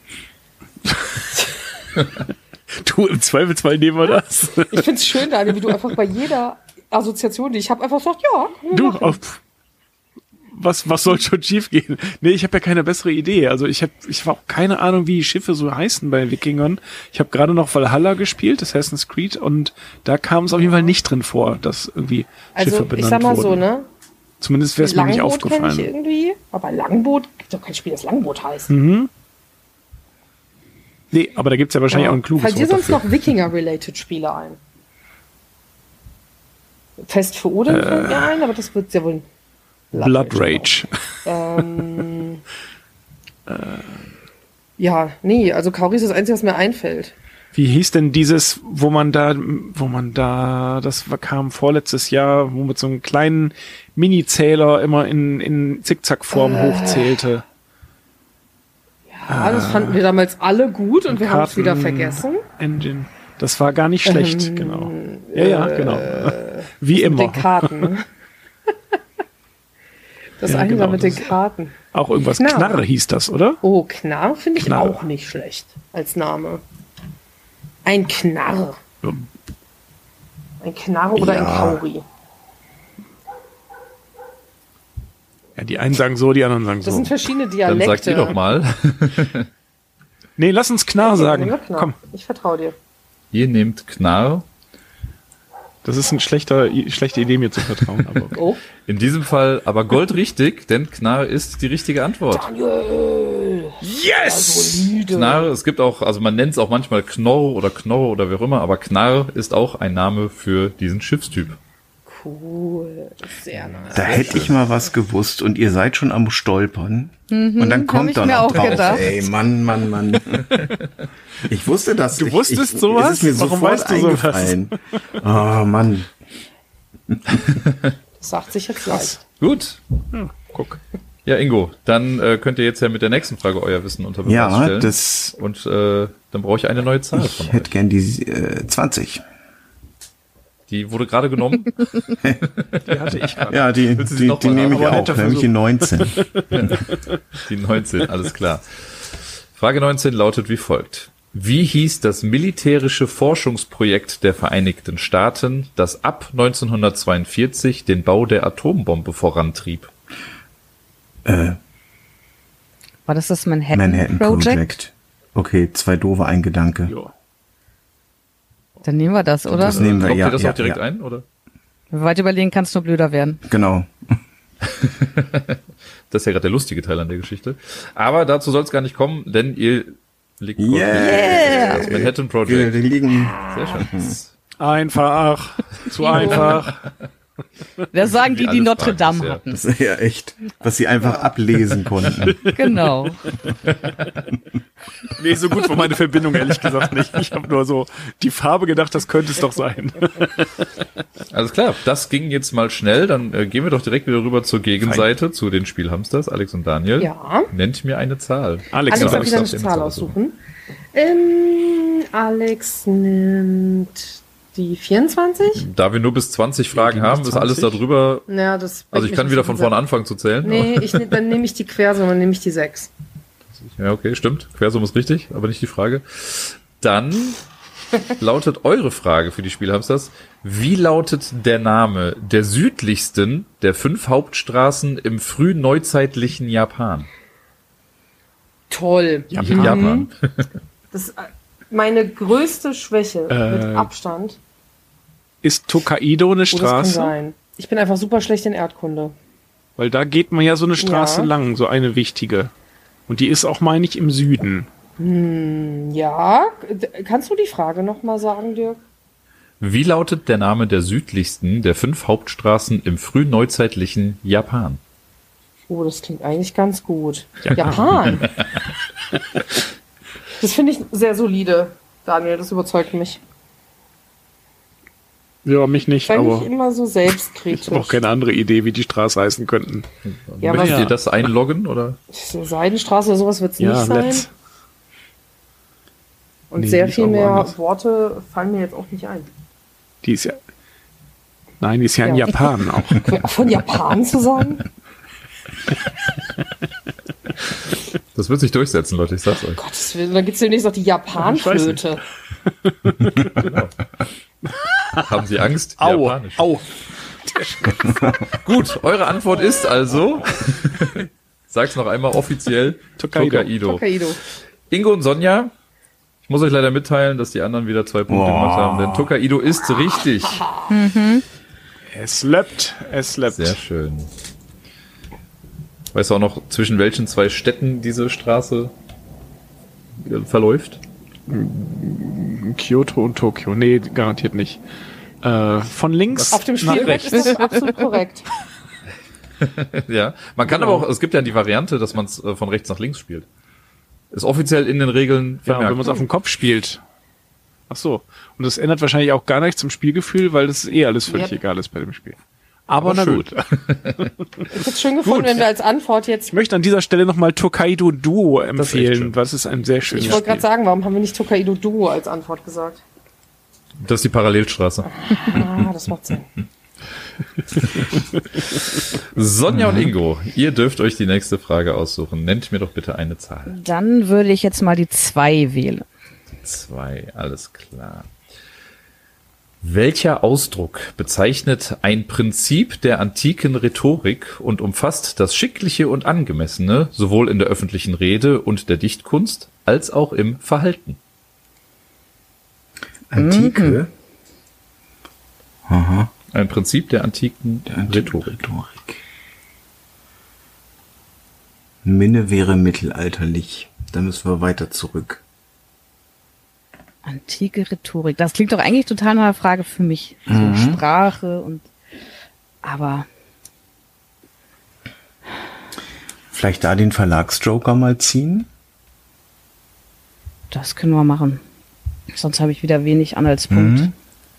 Du, im Zweifelsfall nehmen wir das. Ich find's schön, Daniel, wie du einfach bei jeder Assoziation, die ich habe, einfach sagst, ja, können wir Du, machen. was soll schon schief gehen? Nee, ich habe ja keine bessere Idee. Also ich habe auch keine Ahnung, wie Schiffe so heißen bei Wikingern. Ich habe gerade noch Valhalla gespielt, Assassin's Creed, und da kam es auf jeden Fall nicht drin vor, dass irgendwie Schiffe Also, benannt ich sag mal wurden. so, ne? Zumindest wäre es mir nicht Langboot kenn ich aufgefallen. irgendwie, aber Langboot, gibt doch kein Spiel, das Langboot heißt. Nee, aber da gibt's ja wahrscheinlich auch ein kluges Falls dir Wort sonst dafür. noch Wikinger-related Spiele ein? Fest für Odin fällt mir ein, aber das wird ja wohl Blood Rage. Ja, nee, also Kauri ist das Einzige, was mir einfällt. Wie hieß denn dieses, wo man da, kam vorletztes Jahr, wo mit so einem kleinen Mini-Zähler immer in Zickzackform hochzählte? Ja, das fanden wir damals alle gut und wir haben es Karten- wieder vergessen. Engine. Das war gar nicht schlecht, genau. Ja, genau. Wie Mit den immer. Karten. Das Ja, eine genau, war mit den das- Karten. Auch irgendwas Knarre. Knarre hieß das, oder? Oh, Knarr finde ich Knarre. auch nicht schlecht als Name. Ein Knarr. Ein Knarr oder ein Kauri. Ja, die einen sagen so, die anderen sagen Das so. sind verschiedene Dann Dialekte. sagt ihr doch mal. Nee, lass uns Knarr Okay, sagen. nehmen wir Knarr. Komm, Ich vertraue dir. Ihr nehmt Knarr. das ist eine schlechte Idee, mir zu vertrauen. Aber okay. Oh, In diesem Fall aber goldrichtig, denn Knarr ist die richtige Antwort. Daniel. Yes! Solide. Knarr, es gibt auch, also man nennt es auch manchmal Knorr oder wie auch immer, aber Knarr ist auch ein Name für diesen Schiffstyp. Cool. Sehr nice. Da hätte ich mal was gewusst und ihr seid schon am Stolpern. Und dann hab kommt ich da mir noch auch drauf. gedacht. Ey, Mann. Ich wusste das. Du wusstest ich, sowas? Es ist mir Warum sofort weißt du sowas? eingefallen. Oh, Mann. Das sagt sich jetzt leicht. Gut. Guck. Ja, Ingo, dann könnt ihr jetzt ja mit der nächsten Frage euer Wissen unter Beweis Ja, stellen. das, Und dann brauche ich eine neue Zahl von ich euch. hätte gern die 20. Die wurde gerade genommen. Die hatte ich gerade. Ja, die Willst du sie noch mal nehme ich haben? Aber auch, netter nämlich die 19. Die 19, alles klar. Frage 19 lautet wie folgt. Wie hieß das militärische Forschungsprojekt der Vereinigten Staaten, das ab 1942 den Bau der Atombombe vorantrieb? War das Manhattan, Manhattan Project. Okay, 2 doofe, ein Gedanke. Jo. Dann nehmen wir das, oder? Das nehmen wir, Glaubt ja. ihr das ja, auch direkt ja. ein, oder? Wenn wir weiter überlegen, kann es nur blöder werden. Genau. Das ist ja gerade der lustige Teil an der Geschichte. Aber dazu soll es gar nicht kommen, denn ihr liegt kurz Yeah. das Manhattan Wir Project. liegen. Sehr schön. Einfach. Zu einfach. Das sagen Wie die alle Notre Fragen Dame bisher. hatten. Das ist ja echt, was sie einfach ablesen konnten. Genau. Nee, so gut war meine Verbindung ehrlich gesagt nicht. Ich habe nur so die Farbe gedacht, das könnte es doch sein. Alles klar, das ging jetzt mal schnell. Dann gehen wir doch direkt wieder rüber zur Gegenseite, zu den Spielhamsters, Alex und Daniel. Ja. Nennt mir eine Zahl. Alex ja, darf wieder eine darf Zahl aussuchen. Alex nimmt die 24. Da wir nur bis 20 Fragen gehen haben, bis ist alles 20? darüber. Ja, das Also ich kann wieder von vorne anfangen zu zählen. Nee, dann nehme ich die Quersumme, dann nehme ich die 6. Ja, okay, stimmt. Quersumme ist richtig, aber nicht die Frage. Dann lautet eure Frage für die Spielhamsters. Wie lautet der Name der südlichsten der 5 Hauptstraßen im frühneuzeitlichen Japan? Toll. In Japan. Das ist meine größte Schwäche mit Abstand. Ist Tokaido eine Das kann Straße? sein. Ich bin einfach super schlecht in Erdkunde. Weil da geht man ja so eine Straße Ja. lang, so eine wichtige. Und die ist auch, meine ich, im Süden. Ja, kannst du die Frage nochmal sagen, Dirk? Wie lautet der Name der südlichsten der 5 Hauptstraßen im frühneuzeitlichen Japan? Oh, das klingt eigentlich ganz gut. Japan. Das finde ich sehr solide, Daniel. Das überzeugt mich. Ja, mich nicht, Sei nicht aber immer so ich selbstkritisch. habe auch keine andere Idee, wie die Straße heißen könnten. Ja, Möchtet aber ihr das einloggen oder? so Seidenstraße oder sowas wird es Ja, nicht sein. let's. Und Nee, sehr die ist viel auch mehr woanders. Worte fallen mir jetzt auch nicht ein. Die ist ja. Nein, die ist ja in Ja. Japan auch. Von Japan zu sagen? Das wird sich durchsetzen, Leute, ich sag's euch. Gottes Willen, dann gibt's demnächst noch die Japanflöte. Haben Sie Angst? Au, Japanisch. au. Gut, eure Antwort ist also, sag's noch einmal offiziell, Tokaido. Hokkaido. Ingo und Sonja, ich muss euch leider mitteilen, dass die anderen wieder 2 Punkte gemacht haben, denn Tokaido ist richtig. Es läppt. Sehr schön. Weißt du auch noch, zwischen welchen 2 Städten diese Straße verläuft? Kyoto und Tokio. Nee, garantiert nicht. Von links Auf dem nach Spielbrett rechts. ist das absolut korrekt. Ja, man kann aber auch, es gibt ja die Variante, dass man es von rechts nach links spielt. Ist offiziell in den Regeln Ja, vermerkt. wenn man es auf dem Kopf spielt. Ach so. Und das ändert wahrscheinlich auch gar nichts zum Spielgefühl, weil das alles völlig Yep. egal ist bei dem Spiel. Aber na schön. gut. Ich hätte es schön gefunden, wenn wir als Antwort jetzt. Ich möchte an dieser Stelle nochmal Tokaido Duo ist echt empfehlen, schön. weil es ist ein sehr schönes Ich wollte gerade Spiel. sagen, warum haben wir nicht Tokaido Duo als Antwort gesagt? Das ist die Parallelstraße. Ah, das macht Sinn. Sonja und Ingo, ihr dürft euch die nächste Frage aussuchen. Nennt mir doch bitte eine Zahl. Dann würde ich jetzt mal die 2 wählen. 2, alles klar. Welcher Ausdruck bezeichnet ein Prinzip der antiken Rhetorik und umfasst das Schickliche und Angemessene sowohl in der öffentlichen Rede und der Dichtkunst als auch im Verhalten? Antike. Aha. Ein Prinzip der antiken Rhetorik. Rhetorik. Minne wäre mittelalterlich. Da müssen wir weiter zurück. Antike Rhetorik. Das klingt doch eigentlich total nach einer Frage für mich. So Sprache und. Aber Vielleicht da den Verlagsjoker mal ziehen? das können wir machen. Sonst habe ich wieder wenig Anhaltspunkt.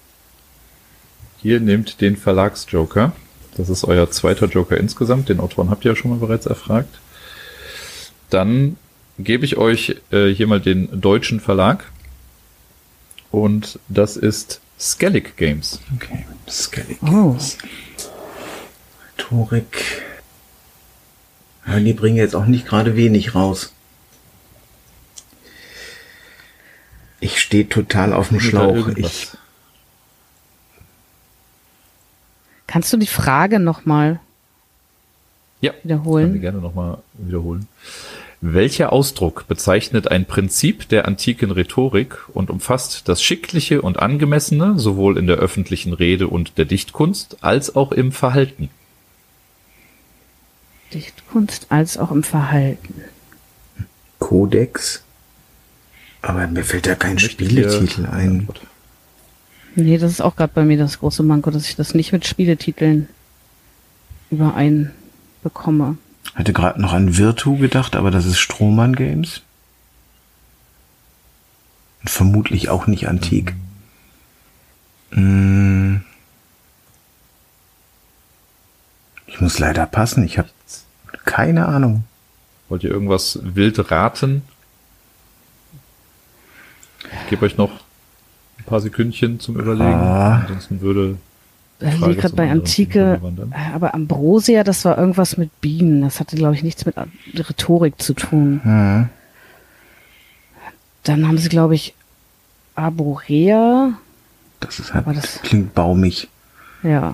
Ihr nehmt den Verlagsjoker. Das ist euer 2. Joker insgesamt. Den Autoren habt ihr ja schon mal bereits erfragt. Dann gebe ich euch hier mal den deutschen Verlag. Und das ist Skellig Games. Okay, Skellig. Oh. Rhetorik. Ja, die bringen jetzt auch nicht gerade wenig raus. Ich stehe total auf dem Schlauch. Irgendwas. Kannst du die Frage nochmal Ja, kann ich wiederholen? gerne nochmal wiederholen. Welcher Ausdruck bezeichnet ein Prinzip der antiken Rhetorik und umfasst das Schickliche und Angemessene sowohl in der öffentlichen Rede und der Dichtkunst als auch im Verhalten? Dichtkunst als auch im Verhalten. Kodex. Aber mir fällt da kein Möchtet Spieletitel ihr- ein. Nee, das ist auch gerade bei mir das große Manko, dass ich das nicht mit Spieletiteln übereinbekomme. Hatte gerade noch an Virtu gedacht, aber das ist Strohmann Games. Und vermutlich auch nicht antik. Ich muss leider passen, ich habe keine Ahnung. Wollt ihr irgendwas wild raten? Ich gebe euch noch ein paar Sekündchen zum Überlegen. Ansonsten würde Ich liege gerade bei Antike, aber Ambrosia, das war irgendwas mit Bienen. Das hatte, glaube ich, nichts mit Rhetorik zu tun. Hm. Dann haben sie, glaube ich, Arborea. Das ist halt, Aber das- klingt baumig. Ja.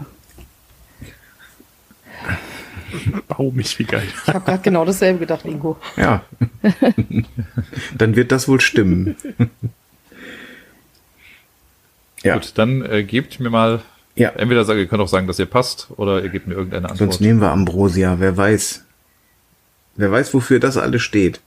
Baumig, wie geil. Ich habe gerade genau dasselbe gedacht, Ingo. Ja. Dann wird das wohl stimmen. Ja. Gut, dann gebt mir mal, Ja. entweder ihr könnt auch sagen, dass ihr passt, oder ihr gebt mir irgendeine Antwort. Sonst nehmen wir Ambrosia, wer weiß. Wer weiß, wofür das alles steht.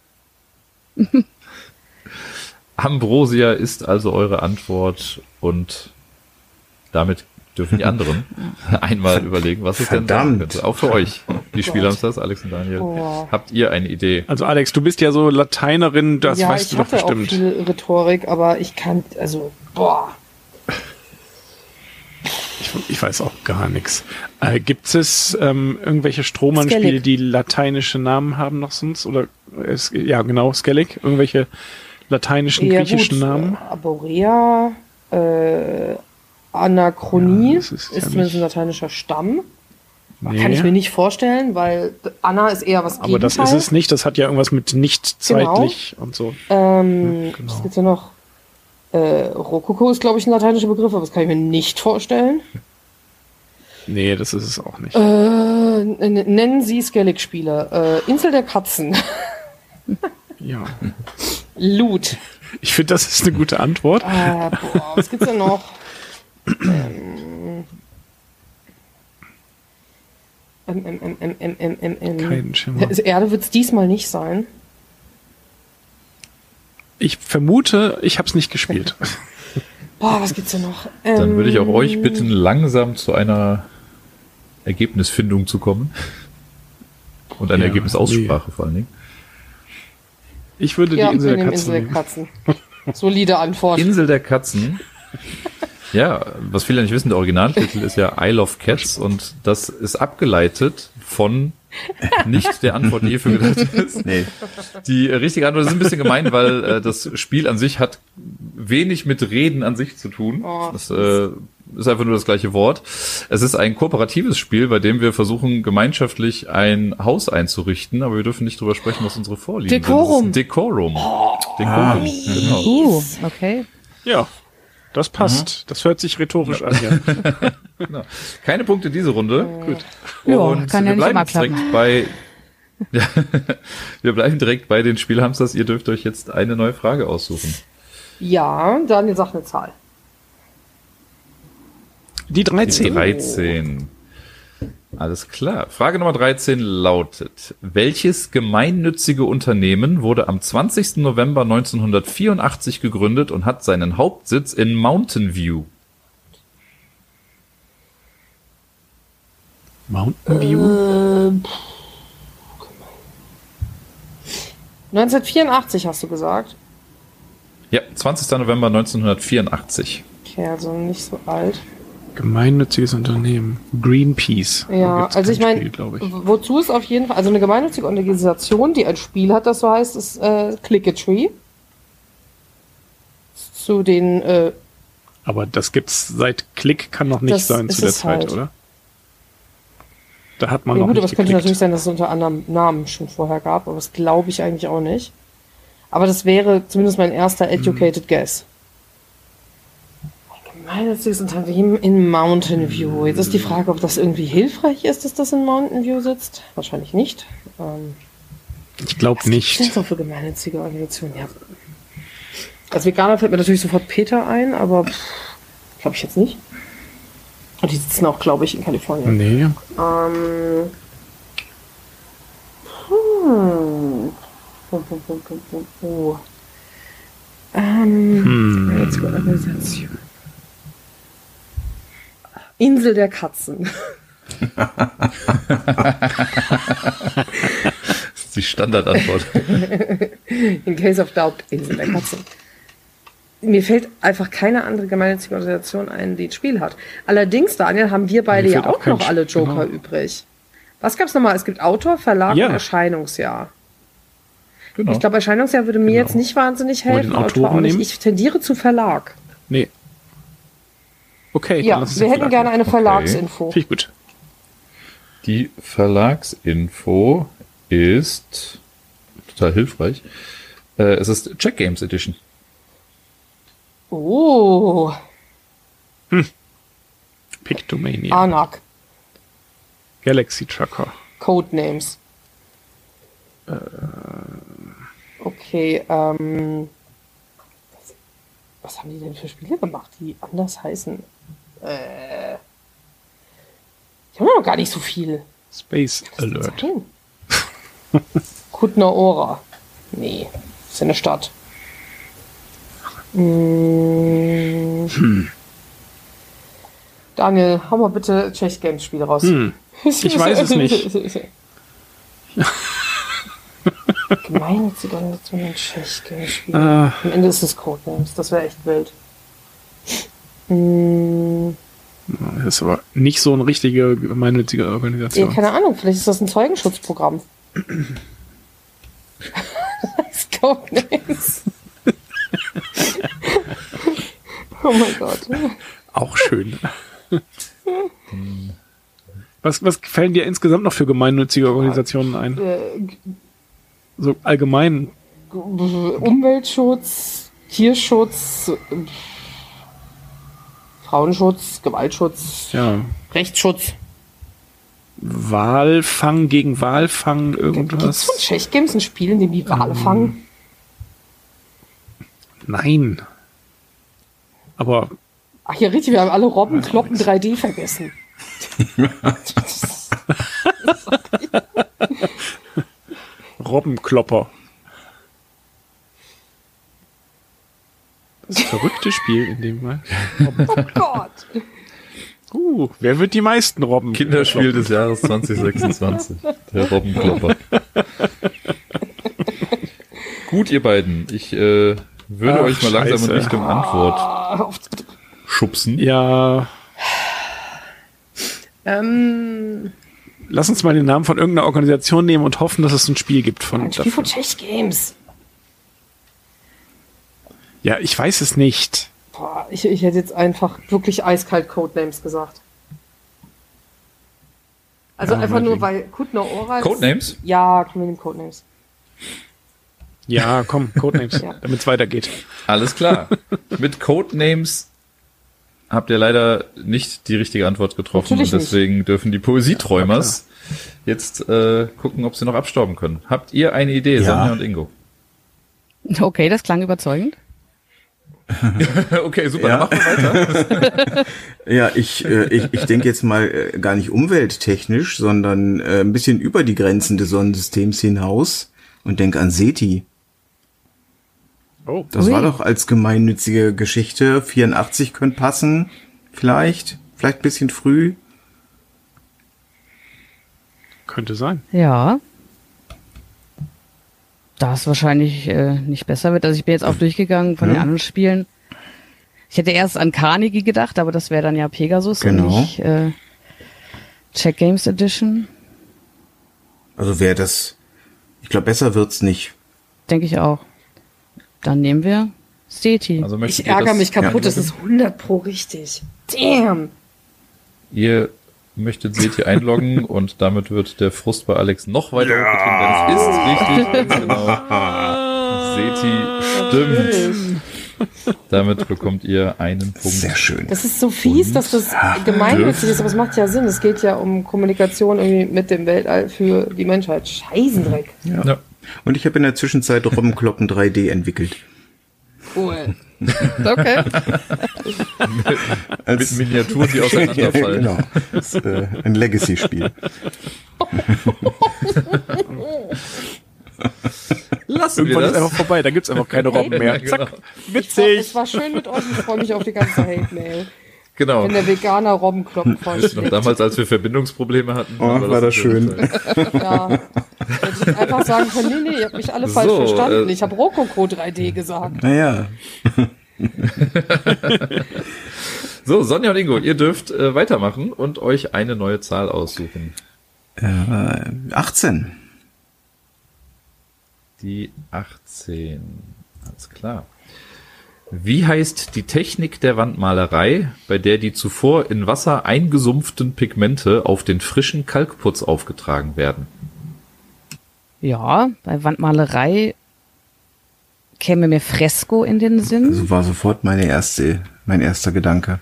Ambrosia ist also eure Antwort und damit dürfen die anderen einmal überlegen, was es denn sein Verdammt. könnte. Auch für euch, die Spielhamsters, Alex und Daniel. Oh. Habt ihr eine Idee? Also Alex, du bist ja so Lateinerin, das ja, weißt ich du doch hatte auch bestimmt. viel Rhetorik, aber ich kann, boah. Ich weiß auch gar nichts. Gibt es irgendwelche Strohmann-Spiele, Skellig. die lateinische Namen haben noch sonst? Oder ja, genau, Skellig. Irgendwelche lateinischen, Ja, griechischen gut, Namen? Arborea, Anachronie Ja, ist das ist ja zumindest ein nicht- lateinischer Stamm. Nee. Kann ich mir nicht vorstellen, weil Anna ist eher was Aber das ist es nicht. Das hat ja irgendwas mit nicht zeitlich und so. Genau. Genau. Was gibt's ja noch? Rokoko ist, glaube ich, ein lateinischer Begriff, aber das kann ich mir nicht vorstellen. Nee, das ist es auch nicht. Nennen Sie Skellig-Spiele. Insel der Katzen. Ja. Loot. Ich finde, das ist eine gute Antwort. Boah, was gibt's denn noch? Kein Schimmer. Also Erde wird's diesmal nicht sein. Ich vermute, ich habe es nicht gespielt. Boah, was gibt's denn noch? Dann würde ich auch euch bitten, langsam zu einer Ergebnisfindung zu kommen. Und eine Ja, Ergebnisaussprache vor allen Dingen. Ich würde Ja, die Insel wir der nehmen Katzen Insel der nehmen. Katzen. Solide Antwort. Insel der Katzen. Ja, was viele nicht wissen, der Originaltitel ist ja Isle of Cats und das ist abgeleitet von nicht der Antwort, die hierfür gedacht ist. Nee. Die richtige Antwort ist ein bisschen gemein, weil das Spiel an sich hat wenig mit Reden an sich zu tun. Oh. Das ist einfach nur das gleiche Wort. Es ist ein kooperatives Spiel, bei dem wir versuchen, gemeinschaftlich ein Haus einzurichten, aber wir dürfen nicht drüber sprechen, was unsere Vorlieben Decorum. sind. Decorum. Decorum. Genau. Okay. Ja, das passt. Das hört sich rhetorisch an. Ja. Genau. Keine Punkte diese Runde. Gut. Ja, Und kann ja wir nicht bleiben immer jetzt direkt bei ja, wir bleiben direkt bei den Spielhamsters. Ihr dürft euch jetzt eine neue Frage aussuchen. Ja, Daniel sagt eine Zahl. Die Die 13. 13. Alles klar. Frage Nummer 13 lautet: Welches gemeinnützige Unternehmen wurde am 20. November 1984 gegründet und hat seinen Hauptsitz in Mountain View? Mountain View? 1984 hast du gesagt. Ja, 20. November 1984. Okay, also nicht so alt. Gemeinnütziges Unternehmen. Greenpeace. Ja, Gibt's also kein ich meine, Spiel, glaub ich. wozu es auf jeden Fall, also eine gemeinnützige Organisation, die ein Spiel hat, das so heißt, ist Click-a-Tree. Zu den, Aber das gibt's seit Klick kann noch nicht Das sein ist zu der es Zeit, halt. oder? Da hat man ja noch gut, nicht aber es könnte geklickt. natürlich sein, dass es unter anderem Namen schon vorher gab, aber das glaube ich eigentlich auch nicht. Aber das wäre zumindest mein erster educated guess. Ein gemeinnütziges Unternehmen in Mountain View. Jetzt ist die Frage, ob das irgendwie hilfreich ist, dass das in Mountain View sitzt. Wahrscheinlich nicht. Ich glaube Was sind nicht. so für gemeinnützige Organisationen? Ja. Als Veganer fällt mir natürlich sofort Peter ein, aber glaube ich jetzt nicht. Und die sitzen auch, glaube ich, in Kalifornien. Nee. Hm. Gemeinnützige Organisation. Insel der Katzen. Das ist die Standardantwort. In case of doubt, Insel der Katzen. Mir fällt einfach keine andere gemeinnützige Organisation ein, die ein Spiel hat. Allerdings, Daniel, haben wir beide Mir ja fällt auch auch kein noch alle Joker genau. übrig. Was gab's nochmal? Es gibt Autor, Verlag Ja. und Erscheinungsjahr. Genau. Ich glaube, Erscheinungsjahr würde mir jetzt nicht wahnsinnig Wollen wir helfen. den Autor Autoren auch nicht. nehmen? Ich tendiere zu Verlag. Nee. Okay, Ja, dann lass uns wir den hätten Verlag gerne nehmen. eine Verlagsinfo. Finde ich gut. Die Verlagsinfo ist total hilfreich. Es ist Check Games Edition. Oh, Pictomania. Anak, Galaxy Trucker. Codenames. Okay, was haben die denn für Spiele gemacht, die anders heißen? Die haben noch gar nicht so viel. Space Was ist Alert. denn? Kutner Ora. Nee, ist ja eine Stadt. Daniel, hau mal bitte Chess Games Spiele raus. Ich weiß es nicht. Gemeinnützige Organisation und Chess Games Spiele. Am Ende ist es Codenames. Das wäre echt wild. Das ist aber nicht so eine richtige gemeinnützige Ja, Organisation. keine Ahnung, vielleicht ist das ein Zeugenschutzprogramm. Das Codenames. Oh mein Gott. Auch schön. Was fallen dir insgesamt noch für gemeinnützige Organisationen ein? So allgemein. Umweltschutz, Tierschutz, Frauenschutz, Gewaltschutz, Ja. Rechtsschutz. Walfang gegen Walfang, Gibt es irgendwas. von Chess Games ein Spiel, in dem die Wale fangen? Nein. Aber Ach ja, richtig, wir haben alle Robbenkloppen 3D vergessen. Robbenklopper. Das verrückte Spiel in dem Fall. Oh Gott. Wer wird die meisten Robben? Kinderspiel des Jahres 2026. Der Robbenklopper. Gut, ihr beiden. Ich würde euch mal langsam in Scheiße. Richtung Antwort schubsen. Ja, Ein lass uns mal den Namen von irgendeiner Organisation nehmen und hoffen, dass es ein Spiel gibt von Spiel von Chess Games. Ja, ich weiß es nicht. Boah, ich hätte jetzt einfach wirklich eiskalt Codenames gesagt. Also Ja, einfach nur, meinetwegen. weil Kutner Ora... Codenames? Ja, komm, wir nehmen Codenames. Ja, komm, Codenames, Ja. damit es weitergeht. Alles klar. Mit Codenames habt ihr leider nicht die richtige Antwort getroffen Natürlich und deswegen dürfen die Poesieträumers jetzt gucken, ob sie noch abstauben können. Habt ihr eine Idee, Ja. Sonja und Ingo? Okay, das klang überzeugend. Okay, super, Ja. dann machen wir weiter. Ja, ich denke jetzt mal gar nicht umwelttechnisch, sondern ein bisschen über die Grenzen des Sonnensystems hinaus und denke an SETI. Oh, Das Ui. war doch als gemeinnützige Geschichte. 84 könnte passen. Vielleicht ein bisschen früh. könnte sein. Ja. Da es wahrscheinlich nicht besser wird. Also ich bin jetzt auch durchgegangen von den anderen Spielen. Ich hätte erst an Carnegie gedacht, aber das wäre dann ja Pegasus und Genau. nicht Check Games Edition. Also wäre das, ich glaube, besser wird's nicht. Denke ich auch. Dann nehmen wir SETI. Also möchtet Ich ihr ärgere das- mich kaputt, Ja. das ist 100% richtig. Damn. Ihr möchtet SETI einloggen und damit wird der Frust bei Alex noch weiter hochgetrieben, denn es ist richtig, ganz genau. SETI stimmt. Damit bekommt ihr einen Punkt. Sehr schön. Das ist so fies, dass das gemeinnützig ist, aber es macht ja Sinn. Es geht ja um Kommunikation irgendwie mit dem Weltall für die Menschheit. Scheißendreck. Ja. Und ich habe in der Zwischenzeit Robbenkloppen 3D entwickelt. Cool. Okay. Mit Miniaturen, die auseinanderfallen. Genau. Das ist ein Legacy-Spiel. Lassen wir Irgendwann ist das. einfach vorbei, da gibt's einfach keine Robben mehr. Ja, genau. Zack, witzig. Es war schön mit euch. Ich freue mich auf die ganze Hate-Mail. Genau. Wenn der Veganer Robbenknopf Noch vorschlägt. damals, als wir Verbindungsprobleme hatten. Oh, war das schön. Ja. Hätte ich einfach sagen können, nee, ihr habt mich alle falsch So, verstanden. Ich habe Rococo 3D gesagt. Naja. So, Sonja und Ingo, ihr dürft weitermachen und euch eine neue Zahl aussuchen. 18. Die 18. Alles klar. Wie heißt die Technik der Wandmalerei, bei der die zuvor in Wasser eingesumpften Pigmente auf den frischen Kalkputz aufgetragen werden? Ja, bei Wandmalerei käme mir Fresko in den Sinn. Das war sofort mein erster Gedanke.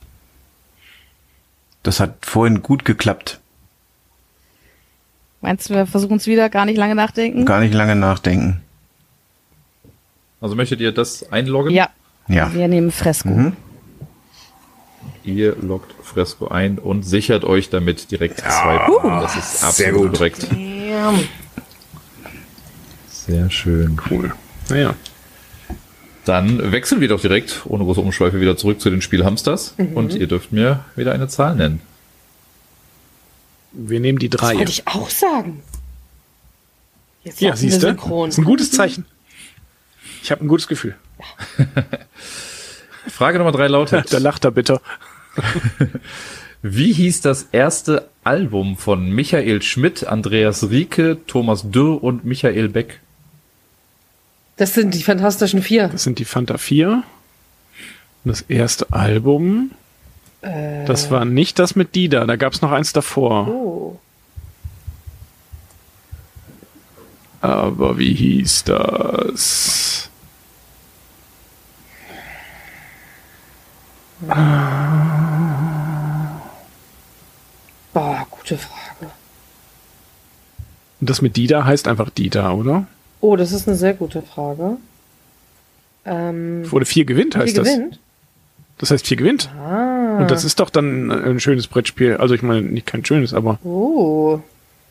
Das hat vorhin gut geklappt. Meinst du, wir versuchen es wieder, gar nicht lange nachdenken? Gar nicht lange nachdenken. Also möchtet ihr das einloggen? Ja, Ja. wir nehmen Fresko. Ihr loggt Fresko ein und sichert euch damit direkt 2 Punkte. Das ist absolut korrekt. Sehr schön. Cool. Naja. Dann wechseln wir doch direkt, ohne große Umschweife, wieder zurück zu den Spielhamsters. Und ihr dürft mir wieder eine Zahl nennen. Wir nehmen die 3. Wollte ich auch sagen. Jetzt Ja, saßen wir siehst du? synchron. Das ist ein gutes Zeichen. Ich habe ein gutes Gefühl. Frage Nummer 3 lautet: Da lacht er bitter. Wie hieß das erste Album von Michael Schmidt, Andreas Rieke, Thomas Dürr und Michael Beck? Das sind die Fantastischen Vier. Das sind die Fanta 4. Und das erste Album, das war nicht das mit Dida, da gab es noch eins davor. Oh. Aber wie hieß das? Boah, gute Frage. Und das mit Dida heißt einfach Dida, oder? Oh, das ist eine sehr gute Frage. Wurde 4 gewinnt, heißt Wie das. gewinnt? Das heißt 4 gewinnt. Ah. Und das ist doch dann ein schönes Brettspiel. Also ich meine, nicht kein schönes, aber Oh.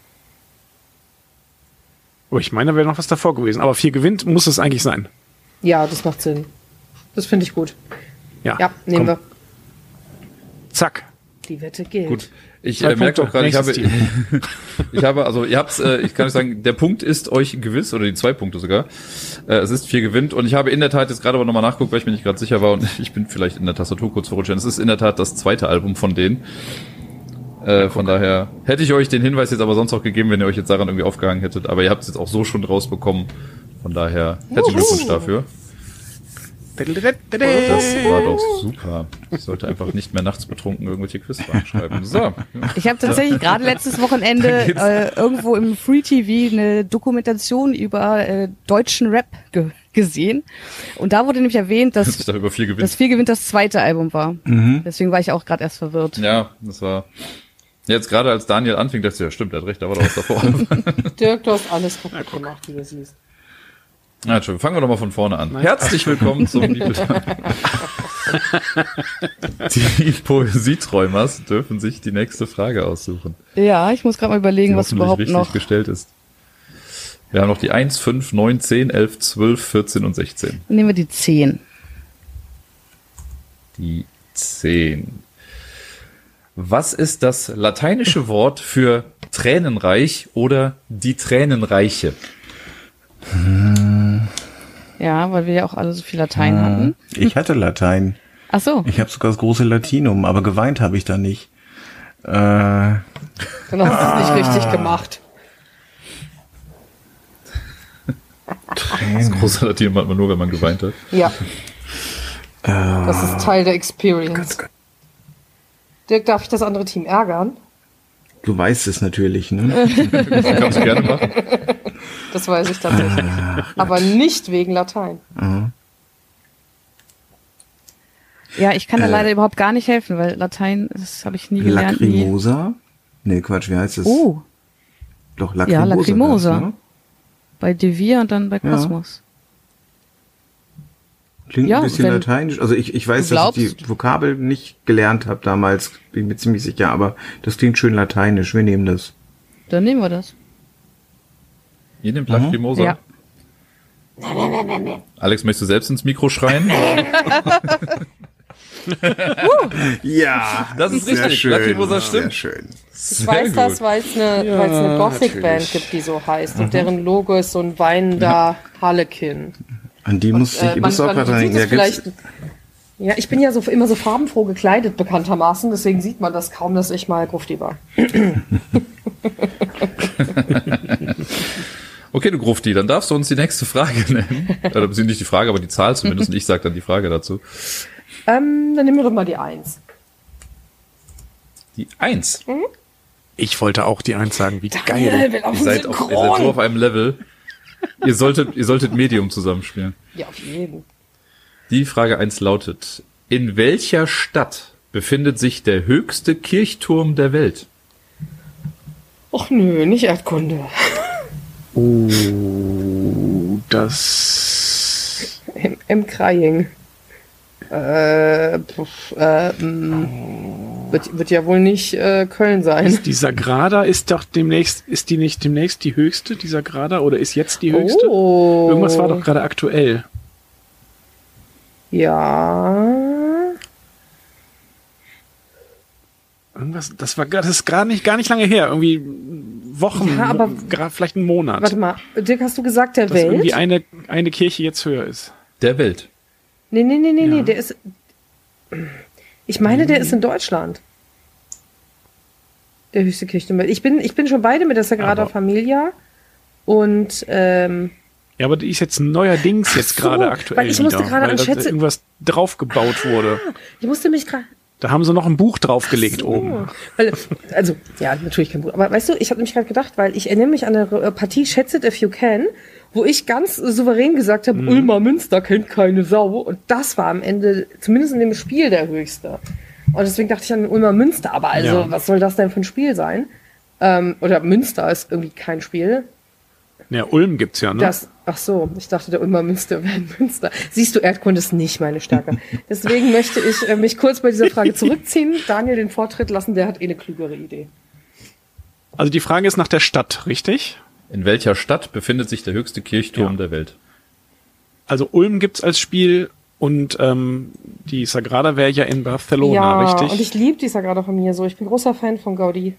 ich meine, da wäre noch was davor gewesen. Aber 4 gewinnt muss es eigentlich sein. Ja, das macht Sinn. Das finde ich gut. Ja, nehmen wir. Zack. Die Wette gilt. Gut, ich 2 merke auch Punkte. gerade, Nächstes also ihr habt's, ich kann euch sagen, der Punkt ist euch gewiss, oder die 2 Punkte sogar. Es ist 4 gewinnt und ich habe in der Tat jetzt gerade aber nochmal nachgeguckt, weil ich mir nicht gerade sicher war und ich bin vielleicht in der Tastatur kurz verrutscht. Es ist in der Tat das zweite Album von denen. Von daher hätte ich euch den Hinweis jetzt aber sonst auch gegeben, wenn ihr euch jetzt daran irgendwie aufgehangen hättet, aber ihr habt es jetzt auch so schon rausbekommen. Von daher herzlichen Glückwunsch dafür. Das war doch super. Ich sollte einfach nicht mehr nachts betrunken irgendwelche Quizfragen schreiben. So. Ich habe tatsächlich gerade letztes Wochenende irgendwo im Free TV eine Dokumentation über deutschen Rap gesehen. Und da wurde nämlich erwähnt, dass Das ist doch über 4 gewinnt. das 4 gewinnt das zweite Album war. Deswegen war ich auch gerade erst verwirrt. Ja, das war. Jetzt gerade als Daniel anfing, dachte ich, ja stimmt, er hat recht, da war doch was davor. Dirk, du hast alles kaputt gemacht, wie du siehst. Na, Entschuldigung, fangen wir doch mal von vorne an. Herzlich willkommen zum Die Poesieträumers dürfen sich die nächste Frage aussuchen, Ja, ich muss gerade mal überlegen, die was hoffentlich überhaupt richtig noch. gestellt ist. Wir haben noch die 1, 5, 9, 10, 11, 12, 14 und 16. Nehmen wir die 10. Die 10. Was ist das lateinische Wort für tränenreich oder die Tränenreiche? Ja, weil wir ja auch alle so viel Latein hatten. Ich hatte Latein. Ach so. Ich habe sogar das große Latinum, aber geweint habe ich da nicht. Dann hast du es nicht richtig gemacht. Das große Latinum hat man nur, wenn man geweint hat. Ja. Das ist Teil der Experience. Dirk, darf ich das andere Team ärgern? Du weißt es natürlich, ne? Kannst du gerne machen. Das weiß ich tatsächlich. Aber nicht wegen Latein. Ja, ich kann da leider überhaupt gar nicht helfen, weil Latein, das habe ich nie gelernt. Nie. Lacrimosa? Nee, Quatsch, wie heißt es? Oh, Doch, Lacrimosa. ja, Lacrimosa. gab's, ne? bei Devir und dann bei Ja. Kosmos. Klingt Ja, ein bisschen wenn lateinisch. Also ich weiß, du dass ich glaubst. die Vokabel nicht gelernt habe damals. Bin mir ziemlich sicher, aber das klingt schön lateinisch. Wir nehmen das. Dann nehmen wir das. Ihr nehmt Lacrimosa. Ja. Alex, möchtest du selbst ins Mikro schreien? Ja, Das ist sehr richtig. schön. Lacrimosa Sehr stimmt. schön. Ich weiß das, weil es eine Gothic-Band natürlich. gibt, die so heißt. Und deren Logo ist so ein weinender Harlekin. An die muss ich muss auch gerade dran denken. sieht Da es gibt's, vielleicht. Ja, ich bin ja so immer so farbenfroh gekleidet, bekanntermaßen. Deswegen sieht man das kaum, dass ich mal Grufti war. Okay, du Grufti, dann darfst du uns die nächste Frage nennen. Oder beziehungsweise nicht die Frage, aber die Zahl zumindest. Und ich sage dann die Frage dazu. Dann nehmen wir doch mal die 1. Die 1. Ich wollte auch die 1 sagen, wie geil. Wir Ihr seid so auf einem Level. Ihr solltet Medium zusammenspielen. Ja, auf jeden. Die Frage 1 lautet: In welcher Stadt befindet sich der höchste Kirchturm der Welt? Och nö, nicht Erdkunde. Oh, das... Im Kraying. Wird ja wohl nicht Köln sein. Die Sagrada ist die nicht demnächst die höchste, die Sagrada, oder ist jetzt die höchste? Oh. Irgendwas war doch gerade aktuell. Ja. Irgendwas, das ist gar nicht lange her, irgendwie Wochen, Ja, aber- vielleicht einen Monat. Warte mal, Dirk, hast du gesagt der dass Welt? irgendwie eine Kirche jetzt höher ist. Der Welt. Nee, der ist. Ich meine, der ist in Deutschland. Der höchste Kirchturm. Ich bin schon beide mit der Sagrada Aber- Familia und Ja, aber die ist jetzt neuerdings jetzt so, gerade aktuell weil ich musste wieder, gerade weil an da Schätze- irgendwas draufgebaut wurde. ich musste mich gerade. Da haben sie noch ein Buch draufgelegt oben. Weil, also, ja, natürlich kein Buch. Aber weißt du, ich habe nämlich gerade gedacht, weil ich erinnere mich an eine Partie Schätze It If You Can, wo ich ganz souverän gesagt habe, Ulmer Münster kennt keine Sau. Und das war am Ende, zumindest in dem Spiel, der höchste. Und deswegen dachte ich an Ulmer Münster. Aber also, Ja. was soll das denn für ein Spiel sein? Oder Münster ist irgendwie kein Spiel. Ja, Ulm gibt's ja, ne? Ach so, ich dachte, der Ulmer Münster wäre ein Münster. Siehst du, Erdkunde ist nicht meine Stärke. Deswegen möchte ich mich kurz bei dieser Frage zurückziehen. Daniel den Vortritt lassen, der hat eine klügere Idee. Also die Frage ist nach der Stadt, richtig? In welcher Stadt befindet sich der höchste Kirchturm Ja. der Welt? Also Ulm gibt's als Spiel und die Sagrada wäre ja in Barcelona, Ja, richtig? und ich liebe die Sagrada Familia so. Ich bin großer Fan von Gaudi.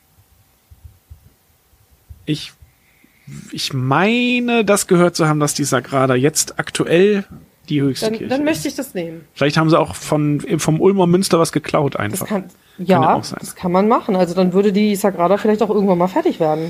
Ich meine, das gehört zu haben, dass die Sagrada jetzt aktuell die höchste Kirche Dann ist. möchte ich das nehmen. Vielleicht haben sie auch vom Ulmer Münster was geklaut Das einfach. kann, ja ja, auch sein. das kann man machen. Also dann würde die Sagrada vielleicht auch irgendwann mal fertig werden.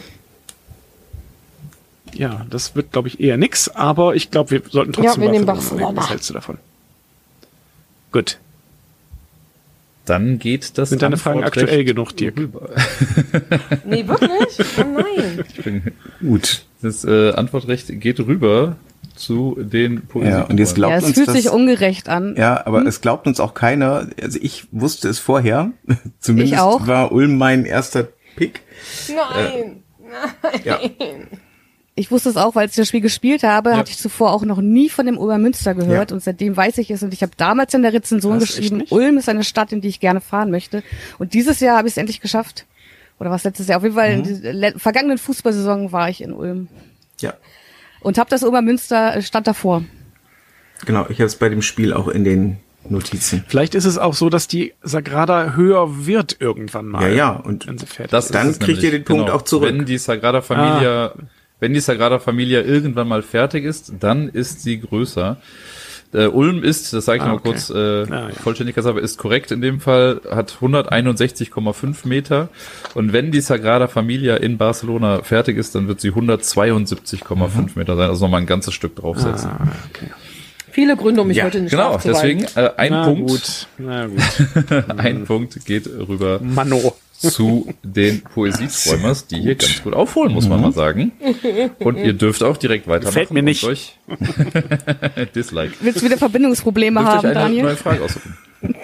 Ja, das wird, glaube ich, eher nix, aber ich glaube, wir sollten Ja, trotzdem wir nehmen Barcelona nehmen. Barcelona. Was hältst du davon? Gut. Dann geht das Sind deine Fragen Antwortrecht aktuell genug, Dirk? rüber. Nee, wirklich? Oh nein. Gut. Das Antwortrecht geht rüber zu den Poesie. Ja, und jetzt glaubt Ja, es uns fühlt das. sich ungerecht an. Ja, aber es glaubt uns auch keiner. Also ich wusste es vorher. Zumindest Ich auch. war Ulm mein erster Pick. Nein. Ja. Ich wusste es auch, weil ich das Spiel gespielt habe, hatte ich zuvor auch noch nie von dem Ulmer Münster gehört und seitdem weiß ich es und ich habe damals in der Rezension Was, echt geschrieben, nicht? Ulm ist eine Stadt, in die ich gerne fahren möchte. Und dieses Jahr habe ich es endlich geschafft. Oder was letztes Jahr? Auf jeden Fall in der vergangenen Fußballsaison war ich in Ulm. Ja. Und habe das Ulmer Münster, stand davor. Genau, ich habe es bei dem Spiel auch in den Notizen. Vielleicht ist es auch so, dass die Sagrada höher wird irgendwann mal. Ja, ja, und Wenn sie fertig Das ist. Dann ist es kriegt ihr nämlich. den Punkt auch zurück. Wenn die Sagrada Familia irgendwann mal fertig ist, dann ist sie größer. Ulm ist, das sage ich mal okay. kurz, ja. Vollständigkeitshalber, ist korrekt in dem Fall, hat 161,5 Meter. Und wenn die Sagrada Familia in Barcelona fertig ist, dann wird sie 172,5 Meter sein, also nochmal ein ganzes Stück draufsetzen. Okay. Viele Gründe, um mich Ja, heute in den Genau, Schlaf zu deswegen weinen. Na gut. ein Punkt geht rüber Mano. zu den Poesieträumers, die hier ganz gut aufholen, muss man mal sagen. Und ihr dürft auch direkt weitermachen. Gefällt mir nicht. Und euch Dislike. Willst du wieder Verbindungsprobleme Dürft euch haben, eine Daniel? neue Frage aussuchen.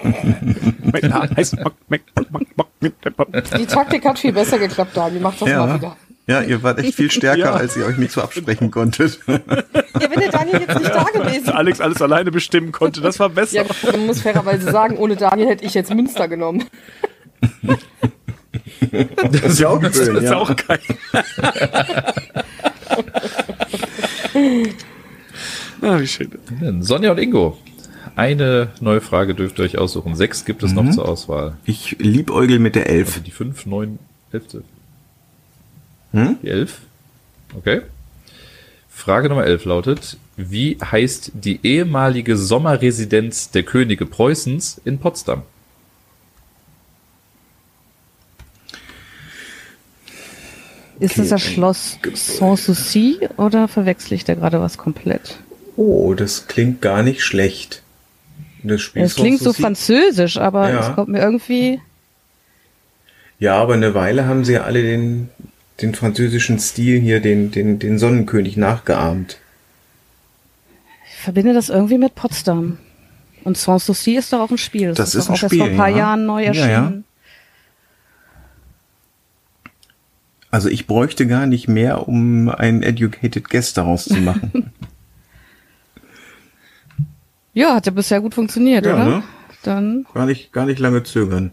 Die Taktik hat viel besser geklappt, Daniel. Mach das mal wieder. Ja, ihr wart echt viel stärker, als ihr euch nicht so absprechen konntet. Ja, wenn der Daniel jetzt nicht da gewesen wäre. Alex alles alleine bestimmen konnte, das war besser. Ja, man muss fairerweise sagen, ohne Daniel hätte ich jetzt Münster genommen. Das ist ja auch Das schön, ist ja. auch geil. Wie schön. Sonja und Ingo. Eine neue Frage dürft ihr euch aussuchen. 6 gibt es noch zur Auswahl. Ich liebäugel mit der 11. Also die 5, 9, 11. Hm? Die 11? Okay. Frage Nummer 11 lautet, wie heißt die ehemalige Sommerresidenz der Könige Preußens in Potsdam? Ist das das Schloss Sanssouci oder verwechsel ich da gerade was komplett? Oh, das klingt gar nicht schlecht. Das Spiel Es klingt so Sanssouci. französisch, aber Ja. es kommt mir irgendwie... Ja, aber eine Weile haben sie ja alle den französischen Stil hier, den Sonnenkönig nachgeahmt. Ich verbinde das irgendwie mit Potsdam. Und Sanssouci ist doch auch ein Spiel. Das ist doch ein auch erst Spiel, vor ein paar ja. Jahren neu Ja, ja. erschienen. Also ich bräuchte gar nicht mehr, um einen Educated Guess daraus zu machen. Ja, hat ja bisher gut funktioniert, Ja, oder? ne? Dann Gar nicht lange zögern.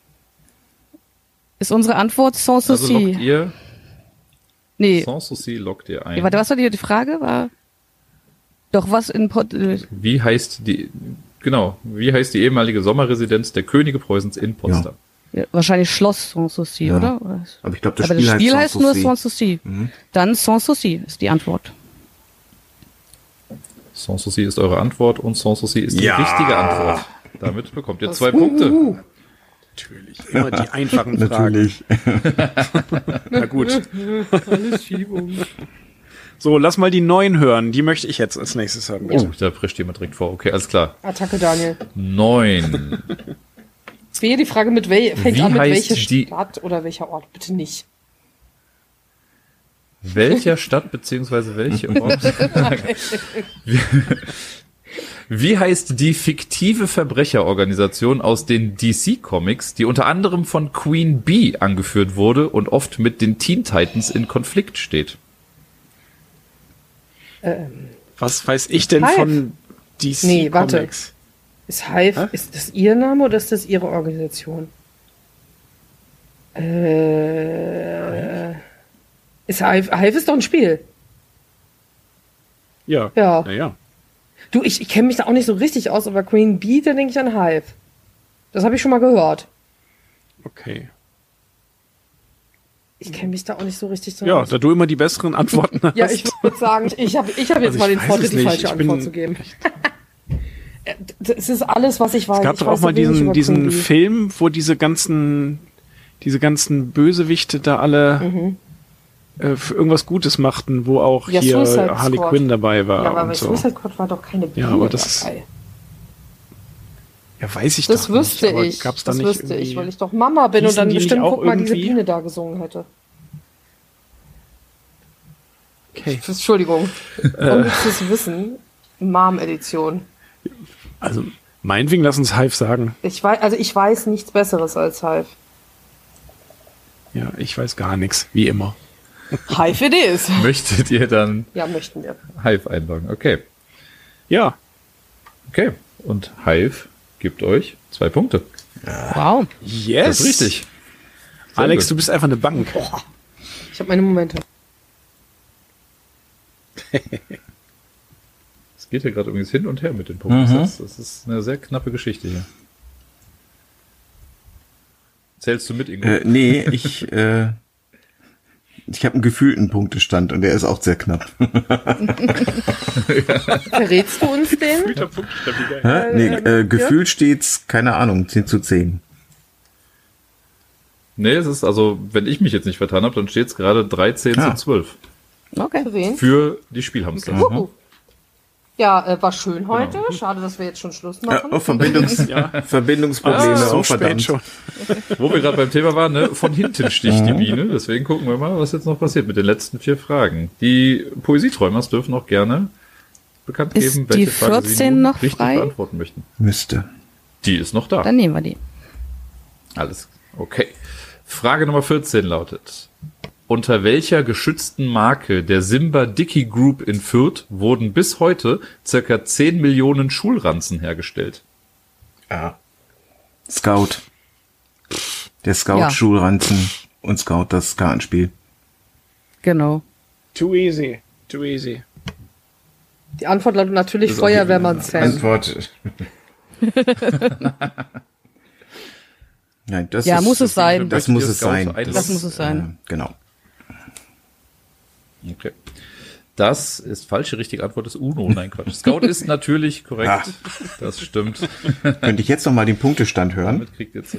ist unsere Antwort Also Sanssouci. lockt ihr, Nee, Sanssouci lockt ihr ein. warte, was war die Frage? War doch was in Wie heißt die ehemalige Sommerresidenz der Könige Preußens in Potsdam? ja, wahrscheinlich Schloss Sanssouci, Ja. oder? Aber ich glaube, das Aber Spiel, das Spiel heißt nur Sanssouci. Sanssouci. Dann Sanssouci ist die Antwort. Sanssouci ist eure Antwort und Sanssouci ist die Ja. richtige Antwort. Damit bekommt ihr 2 Punkte. Natürlich. Immer die einfachen Fragen. Natürlich. Na gut. So, lass mal die 9 hören. Die möchte ich jetzt als nächstes hören, bitte. Oh, da prescht jemand direkt vor. Okay, alles klar. Attacke, Daniel. 9. Es wäre die Frage, fängt Wie an mit heißt welcher die- Stadt oder welcher Ort? Bitte nicht. Welcher Stadt bzw. welche Ort? Wie heißt die fiktive Verbrecherorganisation aus den DC-Comics, die unter anderem von Queen Bee angeführt wurde und oft mit den Teen Titans in Konflikt steht? Was weiß ich denn Hive. von DC Nee, warte. Comics? Ist Hive, ist das ihr Name oder ist das ihre Organisation? Ist Hive ist doch ein Spiel. Ja. Ja. Naja. Du, ich kenne mich da auch nicht so richtig aus, aber Queen Bee, da denke ich an Hive. Das habe ich schon mal gehört. Okay. Ich kenne mich da auch nicht so richtig drin Ja, aus. da du immer die besseren Antworten hast. Ja, ich würde sagen, ich hab jetzt Also mal ich den weiß Vorteil, es die nicht. falsche Ich bin- Antwort zu geben. Das ist alles, was ich weiß. Es gab Ich doch weiß auch mal so wenig über diesen Queen Bee. Film, wo diese ganzen Bösewichte da alle für irgendwas Gutes machten, wo auch Ja, hier Suicide Harley Squad. Quinn dabei war Ja, aber bei und so. Suicide Squad war doch keine Biene Ja, aber das dabei. Ja, weiß ich Das doch wüsste nicht. Aber ich. gab's da Das nicht wüsste irgendwie- ich, weil ich doch Mama bin und Hießen dann die nicht bestimmt, auch guck mal, diese irgendwie? Biene da gesungen hätte. Okay. Entschuldigung. Unnützes Wissen. Mom-Edition. Also, meinetwegen lass uns Hive sagen. Ich weiß nichts Besseres als Hive. Ja, ich weiß gar nichts, wie immer. Hive it is. Möchtet ihr dann Ja, möchten wir. Hive einloggen? Okay. Ja, Okay. Und Hive gibt euch 2 Punkte. Wow. yes. Das ist richtig. Sehr Alex, gut. du bist einfach eine Bank. Ich habe meine Momente. Es geht ja gerade übrigens hin und her mit den Punkten. Das ist eine sehr knappe Geschichte hier. Zählst du mit, Ingo? Nee, ich habe einen gefühlten Punktestand und der ist auch sehr knapp. Verrätst du uns den? Gefühlt steht's, keine Ahnung, 10:10. Nee, es ist also, wenn ich mich jetzt nicht vertan habe, dann steht es gerade 13:12 Okay. Für wen? für die Spielhamster. Ja, war schön heute. Schade, dass wir jetzt schon Schluss machen. Verbindungsprobleme, so oh, spät verdammt. schon. Wo wir gerade beim Thema waren, ne? Von hinten sticht die Biene. Deswegen gucken wir mal, was jetzt noch passiert mit den letzten 4 Fragen. Die Poesieträumers dürfen auch gerne bekannt Ist geben, die welche Frage sie 14 nun noch richtig frei? beantworten möchten. Müsste. Die ist noch da. Dann nehmen wir die. Alles okay. Frage Nummer 14 lautet: Unter welcher geschützten Marke der Simba Dickey Group in Fürth wurden bis heute circa 10 Millionen Schulranzen hergestellt? Ja. Scout. Der Scout Ja. Schulranzen und Scout das Kartenspiel. Genau. Too easy. Too easy. Die Antwort lautet natürlich Das ist Feuerwehrmann Sam. Antwort. Nein, das Ja, ist, muss es sein. Das muss es sein. Das muss es sein. Genau. Okay. Das ist falsche, richtige Antwort ist Uno. Nein, Quatsch. Scout ist natürlich korrekt. Ah. Das stimmt. Könnte ich jetzt noch mal den Punktestand hören? Damit kriegt jetzt.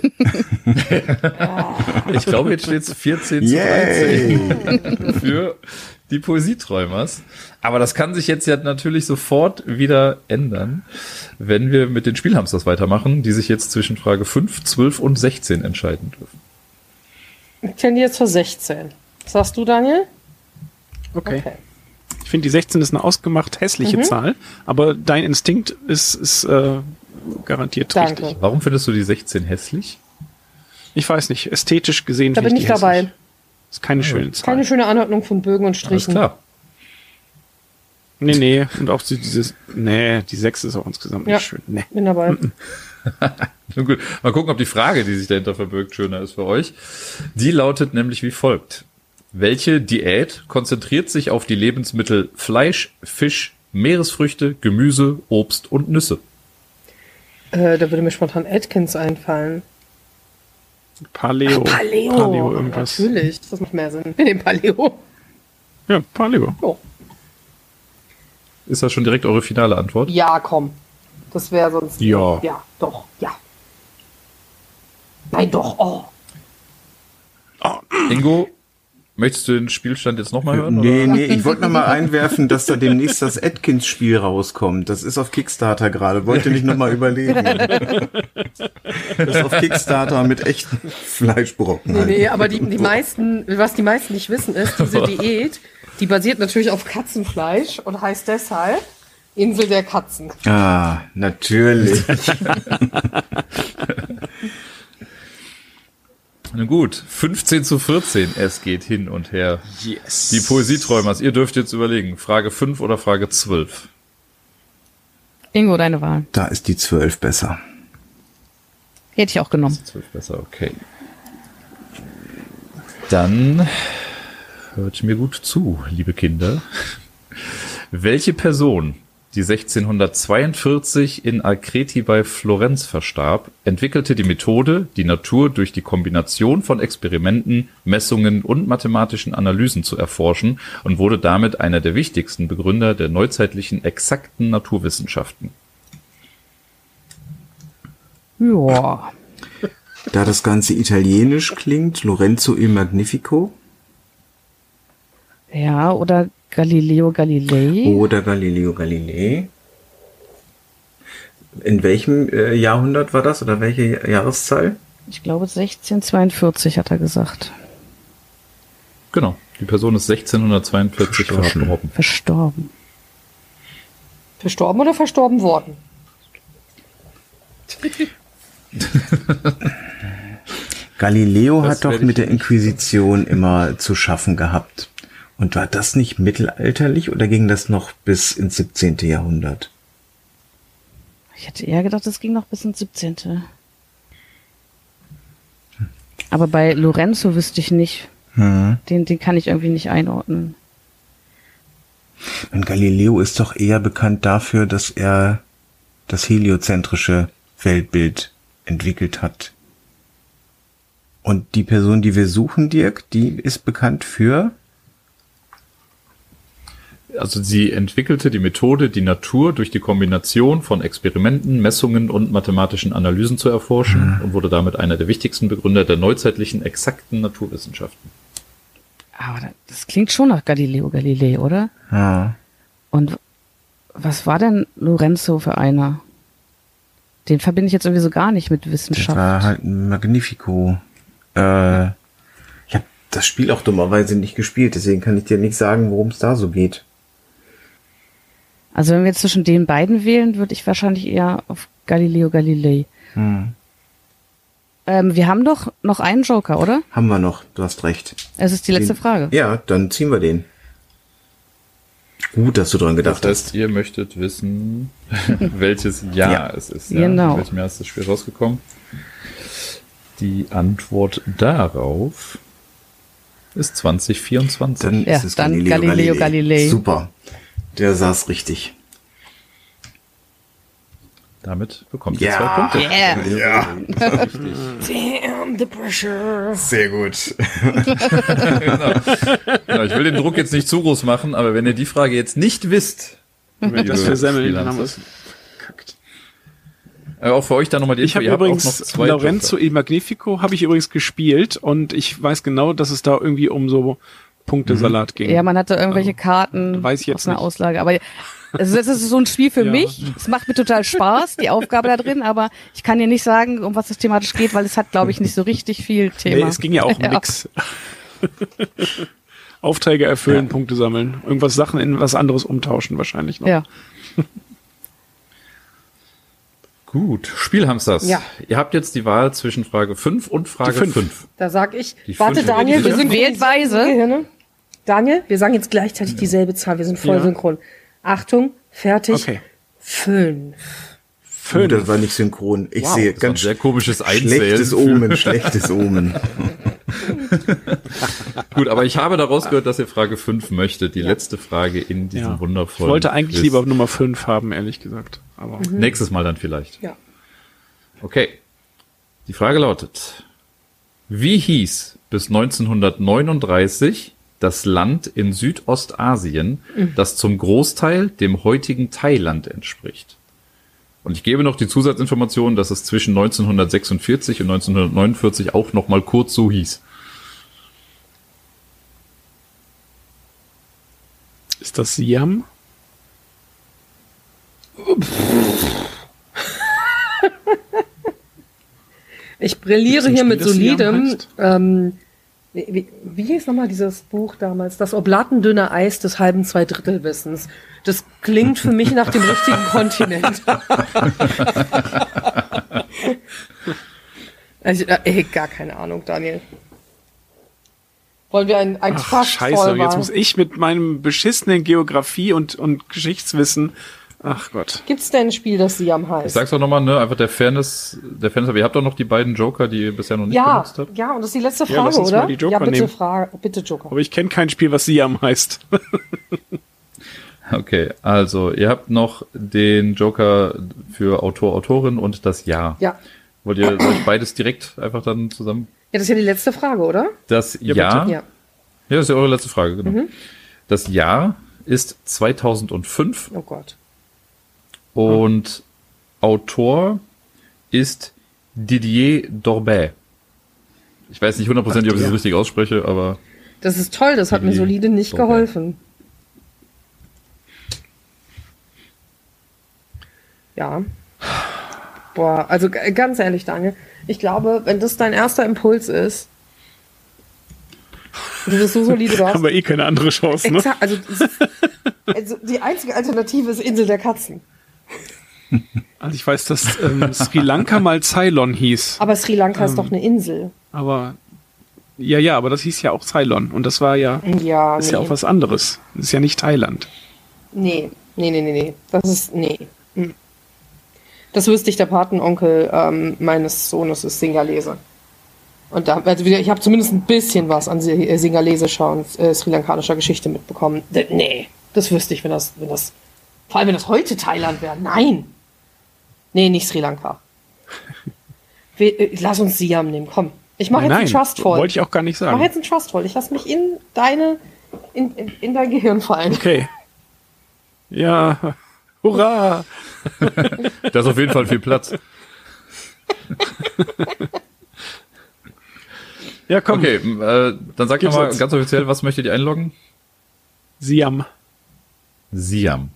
Ich glaube, jetzt steht es 14 zu Yay! 13 für die Poesieträumers. Aber das kann sich jetzt ja natürlich sofort wieder ändern, wenn wir mit den Spielhamsters weitermachen, die sich jetzt zwischen Frage 5, 12 und 16 entscheiden dürfen. Ich kenne die jetzt für 16. Was sagst du, Daniel? Okay. Ich finde, die 16 ist eine ausgemacht hässliche Zahl, aber dein Instinkt ist garantiert Danke. richtig. Warum findest du die 16 hässlich? Ich weiß nicht, ästhetisch gesehen Da finde bin ich die dabei. hässlich. Ist keine schöne Zahl. Keine schöne Anordnung von Bögen und Alles Strichen. klar. Nee. Und auch die 6 ist auch insgesamt Ja. nicht schön. Nee. Bin dabei. Nun gut. Mal gucken, ob die Frage, die sich dahinter verbirgt, schöner ist für euch. Die lautet nämlich wie folgt. Welche Diät konzentriert sich auf die Lebensmittel Fleisch, Fisch, Meeresfrüchte, Gemüse, Obst und Nüsse? Da würde mir spontan Atkins einfallen. Paleo. Paleo irgendwas. Natürlich, das macht mehr Sinn. Wir nehmen Paleo. Ja, Paleo. Oh. Ist das schon direkt eure finale Antwort? Ja, komm. Das wäre sonst... Ja. Ja, doch, ja. Nein, doch, oh. Ingo, möchtest du den Spielstand jetzt nochmal hören? Nee, ich wollte noch mal einwerfen, dass da demnächst das Atkins-Spiel rauskommt. Das ist auf Kickstarter gerade. Wollte nicht noch mal überlegen. Das ist auf Kickstarter mit echten Fleischbrocken. Halt. Nee, aber die meisten, was die meisten nicht wissen, ist, diese Diät, die basiert natürlich auf Katzenfleisch und heißt deshalb Insel der Katzen. Ah, natürlich. Na gut, 15 zu 14. Es geht hin und her. Yes. Die Poesieträumers, ihr dürft jetzt überlegen. Frage 5 oder Frage 12? Ingo, deine Wahl. Da ist die 12 besser. Hätte ich auch genommen. 12 besser, okay. Dann hört mir gut zu, liebe Kinder. Welche Person, die 1642 in Arceti bei Florenz verstarb, entwickelte die Methode, die Natur durch die Kombination von Experimenten, Messungen und mathematischen Analysen zu erforschen und wurde damit einer der wichtigsten Begründer der neuzeitlichen exakten Naturwissenschaften. Ja. Da das Ganze italienisch klingt, Lorenzo il Magnifico Ja, oder Galileo Galilei. oder Galileo Galilei. In welchem Jahrhundert war das oder welche Jahreszahl? Ich glaube 1642 hat er gesagt. Genau, die Person ist 1642 verstorben. Verstorben. Verstorben oder verstorben worden? Galileo Das hat doch werde ich mit der nicht Inquisition immer zu schaffen gehabt. Und war das nicht mittelalterlich oder ging das noch bis ins 17. Jahrhundert? Ich hätte eher gedacht, es ging noch bis ins 17. Aber bei Lorenzo wüsste ich nicht. Den kann ich irgendwie nicht einordnen. Und Galileo ist doch eher bekannt dafür, dass er das heliozentrische Weltbild entwickelt hat. Und die Person, die wir suchen, Dirk, die ist bekannt für... Also sie entwickelte die Methode, die Natur durch die Kombination von Experimenten, Messungen und mathematischen Analysen zu erforschen und wurde damit einer der wichtigsten Begründer der neuzeitlichen exakten Naturwissenschaften. Aber das klingt schon nach Galileo Galilei, oder? Ja. Und was war denn Lorenzo für einer? Den verbinde ich jetzt irgendwie so gar nicht mit Das Wissenschaft. war halt ein Magnifico. Ich habe das Spiel auch dummerweise nicht gespielt, deswegen kann ich dir nicht sagen, worum es da so geht. Also wenn wir jetzt zwischen den beiden wählen, würde ich wahrscheinlich eher auf Galileo Galilei. Wir haben doch noch einen Joker, oder? Haben wir noch, du hast recht. Es ist die letzte Frage. Ja, dann ziehen wir den. Gut, dass du dran gedacht Das heißt, ihr möchtet wissen, welches Jahr Ja. es ist. Genau. In welchem Jahr ist das Spiel rausgekommen? Die Antwort darauf ist 2024. Dann Ja, ist es dann Galileo Galilei. Super. Der saß richtig. Damit bekommt ihr Ja. 2 Punkte. Yeah. Ja, Damn, the pressure. sehr gut. Ja, ich will den Druck jetzt nicht zu groß machen, aber wenn ihr die Frage jetzt nicht wisst, Wenn wir das liebe versemmeln, dann haben wir Spielhamster, es verkackt. auch für euch dann nochmal die Ich habe ihr habt auch übrigens noch 2 Lorenzo Joker. il Magnifico habe ich übrigens gespielt und ich weiß genau, dass es da irgendwie um so Punktesalat ging. Ja, man hatte irgendwelche Karten weiß ich jetzt aus einer nicht. Auslage. Aber also das ist so ein Spiel für Ja. mich. Es macht mir total Spaß, die Aufgabe da drin, aber ich kann dir nicht sagen, um was es thematisch geht, weil es hat, glaube ich, nicht so richtig viel Thema. Nee, es ging ja auch um nix. Aufträge erfüllen, Punkte sammeln. Irgendwas Sachen in was anderes umtauschen wahrscheinlich noch. Ja. Gut, Spielhamsters. Ja. Ihr habt jetzt die Wahl zwischen Frage 5 und Frage Die 5. Da sag ich, Die warte fünf- Daniel, die wir fünf- sind Wählt weise. Gehirne. Daniel, wir sagen jetzt gleichzeitig dieselbe Zahl, wir sind voll Ja. synchron. Achtung, fertig, Okay. 5. Oh, das war nicht synchron. Ich sehe Das war ein ganz sehr komisches schlechtes Einzählen. Omen, schlechtes Omen. Gut, aber ich habe daraus gehört, dass ihr Frage 5 möchtet. Die letzte Frage in diesem Ja. Ich wundervollen wollte eigentlich Quiz. lieber Nummer 5 haben, ehrlich gesagt. Aber Nächstes Mal dann vielleicht. Ja. Okay. Die Frage lautet: Wie hieß bis 1939 das Land in Südostasien, das zum Großteil dem heutigen Thailand entspricht? Und ich gebe noch die Zusatzinformation, dass es zwischen 1946 und 1949 auch noch mal kurz so hieß. ist das Siam? Ich brilliere Gibt's ein hier mit Spiel, das Siam solidem. heißt? Wie hieß nochmal dieses Buch damals? Das oblatendünne Eis des halben Zweidrittelwissens. Das klingt für mich nach dem richtigen Kontinent. Also, gar keine Ahnung, Daniel. Wollen wir ein Ach, Trust scheiße, jetzt muss ich mit meinem beschissenen Geografie und Geschichtswissen. Ach Gott. Gibt's denn ein Spiel, das Siam heißt? Ich sag's doch nochmal, ne, einfach der Fairness, aber ihr habt doch noch die beiden Joker, die ihr bisher noch nicht ja, benutzt habt. ja, und das ist die letzte Ja, Frage, lass uns oder? mal die Joker ja, bitte nehmen. Bitte Joker. Aber ich kenne kein Spiel, was Siam heißt. Okay, also ihr habt noch den Joker für Autor, Autorin und das Jahr. Ja. Wollt ihr euch beides direkt einfach dann zusammen? Ja, das ist ja die letzte Frage, oder? Das Ja, Jahr, Ja. ja, das ist ja eure letzte Frage, genau. Das Jahr ist 2005 Oh Gott. und Autor ist Didier Dorbet. Ich weiß nicht hundertprozentig, ob ich das richtig ausspreche, aber Das ist toll, das hat mir Die- solide nicht Okay. geholfen. Ja. Boah, also ganz ehrlich, Daniel, ich glaube, wenn das dein erster Impuls ist, du bist so solide, du hast Haben wir eh keine andere Chance, ne? exakt, also die einzige Alternative ist Insel der Katzen. Also ich weiß, dass Sri Lanka mal Ceylon hieß. Aber Sri Lanka ist doch eine Insel. Aber ja, aber das hieß ja auch Ceylon. Und das war ja, Ja, ist ja auch was anderes. Das ist ja nicht Thailand. Nee. Das ist, nee. Hm. Das wüsste ich, der Patenonkel meines Sohnes ist Singalese. Und da, also ich habe zumindest ein bisschen was an singalesischer und sri lankanischer Geschichte mitbekommen. Nee, das wüsste ich, wenn das, vor allem wenn das heute Thailand wäre. Nein. Nee, nicht Sri Lanka. Lass uns Siam nehmen, komm. Ich mache jetzt einen Trustfall. wollte ich auch gar nicht Ich mache sagen. jetzt einen Trustfall. Ich lasse mich in dein Gehirn fallen. Okay. Ja, hurra! da ist auf jeden Fall viel Platz. Ja, komm, Okay, dann sagt Gib's nochmal uns. ganz offiziell, was möchtet ihr einloggen? Siam. Siam.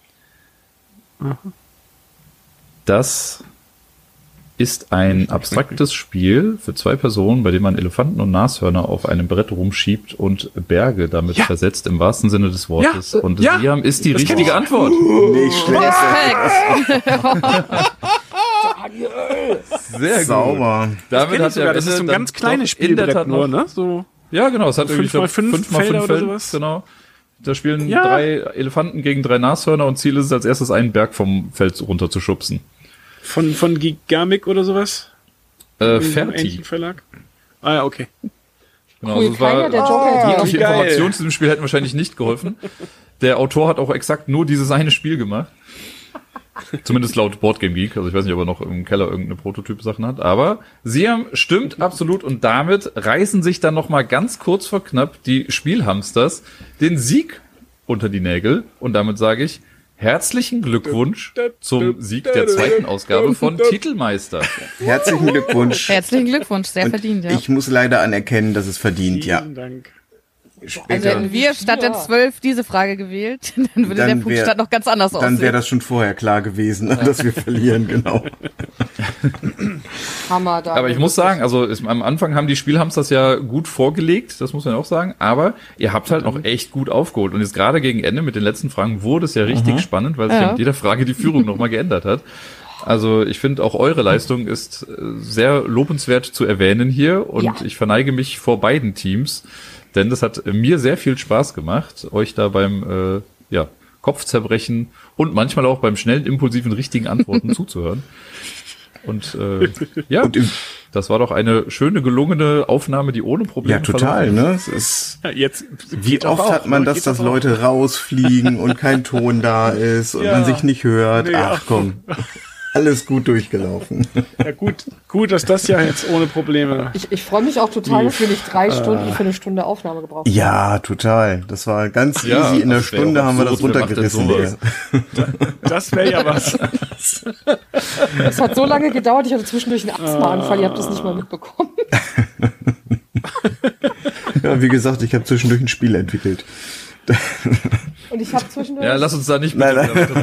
Das ist ein abstraktes Spiel für 2 Personen, bei dem man Elefanten und Nashörner auf einem Brett rumschiebt und Berge damit Ja. versetzt, im wahrsten Sinne des Wortes. Ja. Und Ja. Siam ist die Das kenn richtige ich. Antwort. Nicht schlecht. Sehr Sauber. Damit Kenn ich sogar, das ist so ein ganz kleines Spielbrett nur, ne? So. Ja, genau. Es hat So irgendwie 5x5 Felder oder Felder, sowas. genau. Da spielen Ja. 3 Elefanten gegen 3 Nashörner und Ziel ist es als erstes, einen Berg vom Feld runter zu schubsen. Von Gigamic oder sowas? Irgendeinem Fertig. ähnlichen Verlag? Ah ja, okay. Genau, Cool, also es war, keiner der Joker jegliche wie geil. Informationen zu diesem Spiel hätten wahrscheinlich nicht geholfen. Der Autor hat auch exakt nur dieses eine Spiel gemacht. Zumindest laut Boardgame Geek. Also ich weiß nicht, ob er noch im Keller irgendeine Prototyp-Sachen hat. Aber Siam stimmt absolut und damit reißen sich dann noch mal ganz kurz vor knapp die Spielhamsters den Sieg unter die Nägel. Und damit sage ich herzlichen Glückwunsch zum Sieg der zweiten Ausgabe von Titelmeister. Herzlichen Glückwunsch. Herzlichen Glückwunsch, sehr Und verdient, ja. ich muss leider anerkennen, dass es verdient, Vielen Dank. Also Später, hätten wir statt der 12 diese Frage gewählt, dann würde der Punktstand noch ganz anders aussehen. dann wäre das schon vorher klar gewesen, dass wir verlieren, genau. Hammer da. Aber ich muss sagen, also am Anfang haben die Spielhamsters ja gut vorgelegt, das muss man auch sagen, aber ihr habt halt noch echt gut aufgeholt. Und jetzt gerade gegen Ende mit den letzten Fragen wurde es ja richtig spannend, weil sich ja mit jeder Frage die Führung nochmal geändert hat. Also ich finde auch eure Leistung ist sehr lobenswert zu erwähnen hier und ich verneige mich vor beiden Teams, denn das hat mir sehr viel Spaß gemacht, euch da beim Kopfzerbrechen und manchmal auch beim schnellen, impulsiven, richtigen Antworten zuzuhören. Und das war doch eine schöne, gelungene Aufnahme, die ohne Probleme total, ne? Es ist, Jetzt wie oft hat man das, dass Leute rausfliegen und kein Ton da ist und man sich nicht hört. Ach komm, alles gut durchgelaufen. Ja gut, dass das ja jetzt ohne Probleme. Ich freue mich auch total, dass wir nicht 3 Stunden für eine Stunde Aufnahme gebraucht haben. Ja, total. Das war ganz easy. In der Stunde haben wir das runtergerissen. Das wäre ja was. Es hat so lange gedauert, ich hatte zwischendurch einen Asthmaanfall, ihr habt das nicht mal mitbekommen. Ja, wie gesagt, ich habe zwischendurch ein Spiel entwickelt. Und ich habe zwischendurch... Ja, lass uns da nicht Nein.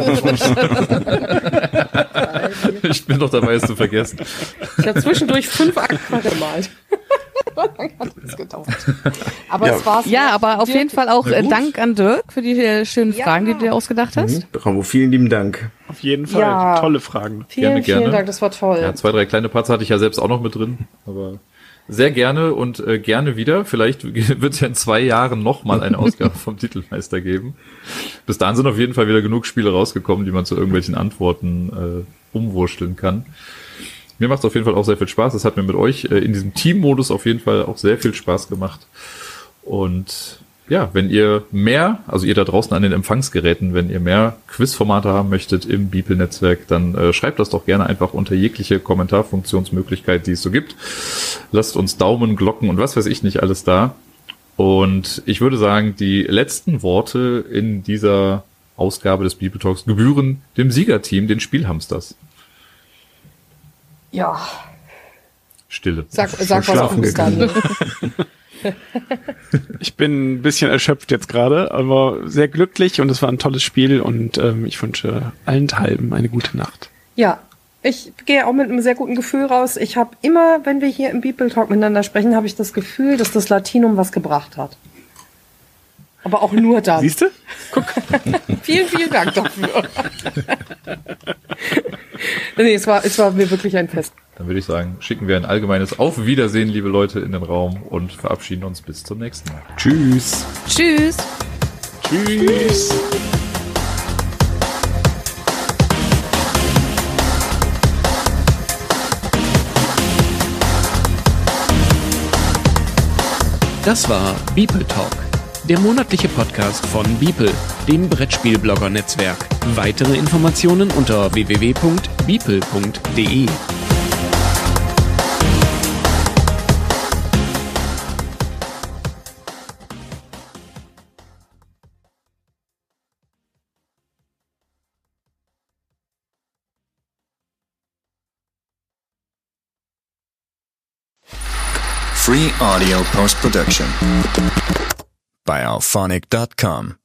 Ich bin doch dabei, es zu vergessen. Ich habe zwischendurch 5 Aquarelle gemalt. Dann hat es gedauert. Aber es war's. Ja, aber auf jeden Fall auch Dank an Dirk für die schönen Fragen, die du dir ausgedacht hast. Bravo, vielen lieben Dank. Auf jeden Fall. Ja. Tolle Fragen. Vielen Dank, das war toll. Ja, 2, 3 kleine Parts hatte ich ja selbst auch noch mit drin, aber sehr gerne und gerne wieder. Vielleicht wird es ja in 2 Jahren nochmal eine Ausgabe vom Titelmeister geben. Bis dahin sind auf jeden Fall wieder genug Spiele rausgekommen, die man zu irgendwelchen Antworten umwursteln kann. Mir macht es auf jeden Fall auch sehr viel Spaß. Es hat mir mit euch in diesem Teammodus auf jeden Fall auch sehr viel Spaß gemacht. Und ja, wenn ihr mehr, also ihr da draußen an den Empfangsgeräten, wenn ihr mehr Quizformate haben möchtet im Beeple-Netzwerk, dann schreibt das doch gerne einfach unter jegliche Kommentarfunktionsmöglichkeit, die es so gibt. Lasst uns Daumen, Glocken und was weiß ich nicht alles da. Und ich würde sagen, die letzten Worte in dieser Ausgabe des Beeple Talks gebühren dem Siegerteam, den Spielhamsters. Ja. Stille. Sag was Gutes, Daniel. Ich bin ein bisschen erschöpft jetzt gerade, aber sehr glücklich und es war ein tolles Spiel und ich wünsche allenthalben eine gute Nacht. Ja, ich gehe auch mit einem sehr guten Gefühl raus. Ich habe immer, wenn wir hier im Beeple Talk miteinander sprechen, habe ich das Gefühl, dass das Latinum was gebracht hat. Aber auch nur dann. Siehst du? Guck. Vielen, vielen Dank dafür. Nee, es war mir wirklich ein Fest. Dann würde ich sagen, schicken wir ein allgemeines Auf Wiedersehen, liebe Leute, in den Raum und verabschieden uns bis zum nächsten Mal. Tschüss. Tschüss. Tschüss. Das war Beeple Talk, der monatliche Podcast von Beeple, dem Brettspielblogger-Netzwerk. Weitere Informationen unter www.beeple.de. Free audio post-production by alphonic.com.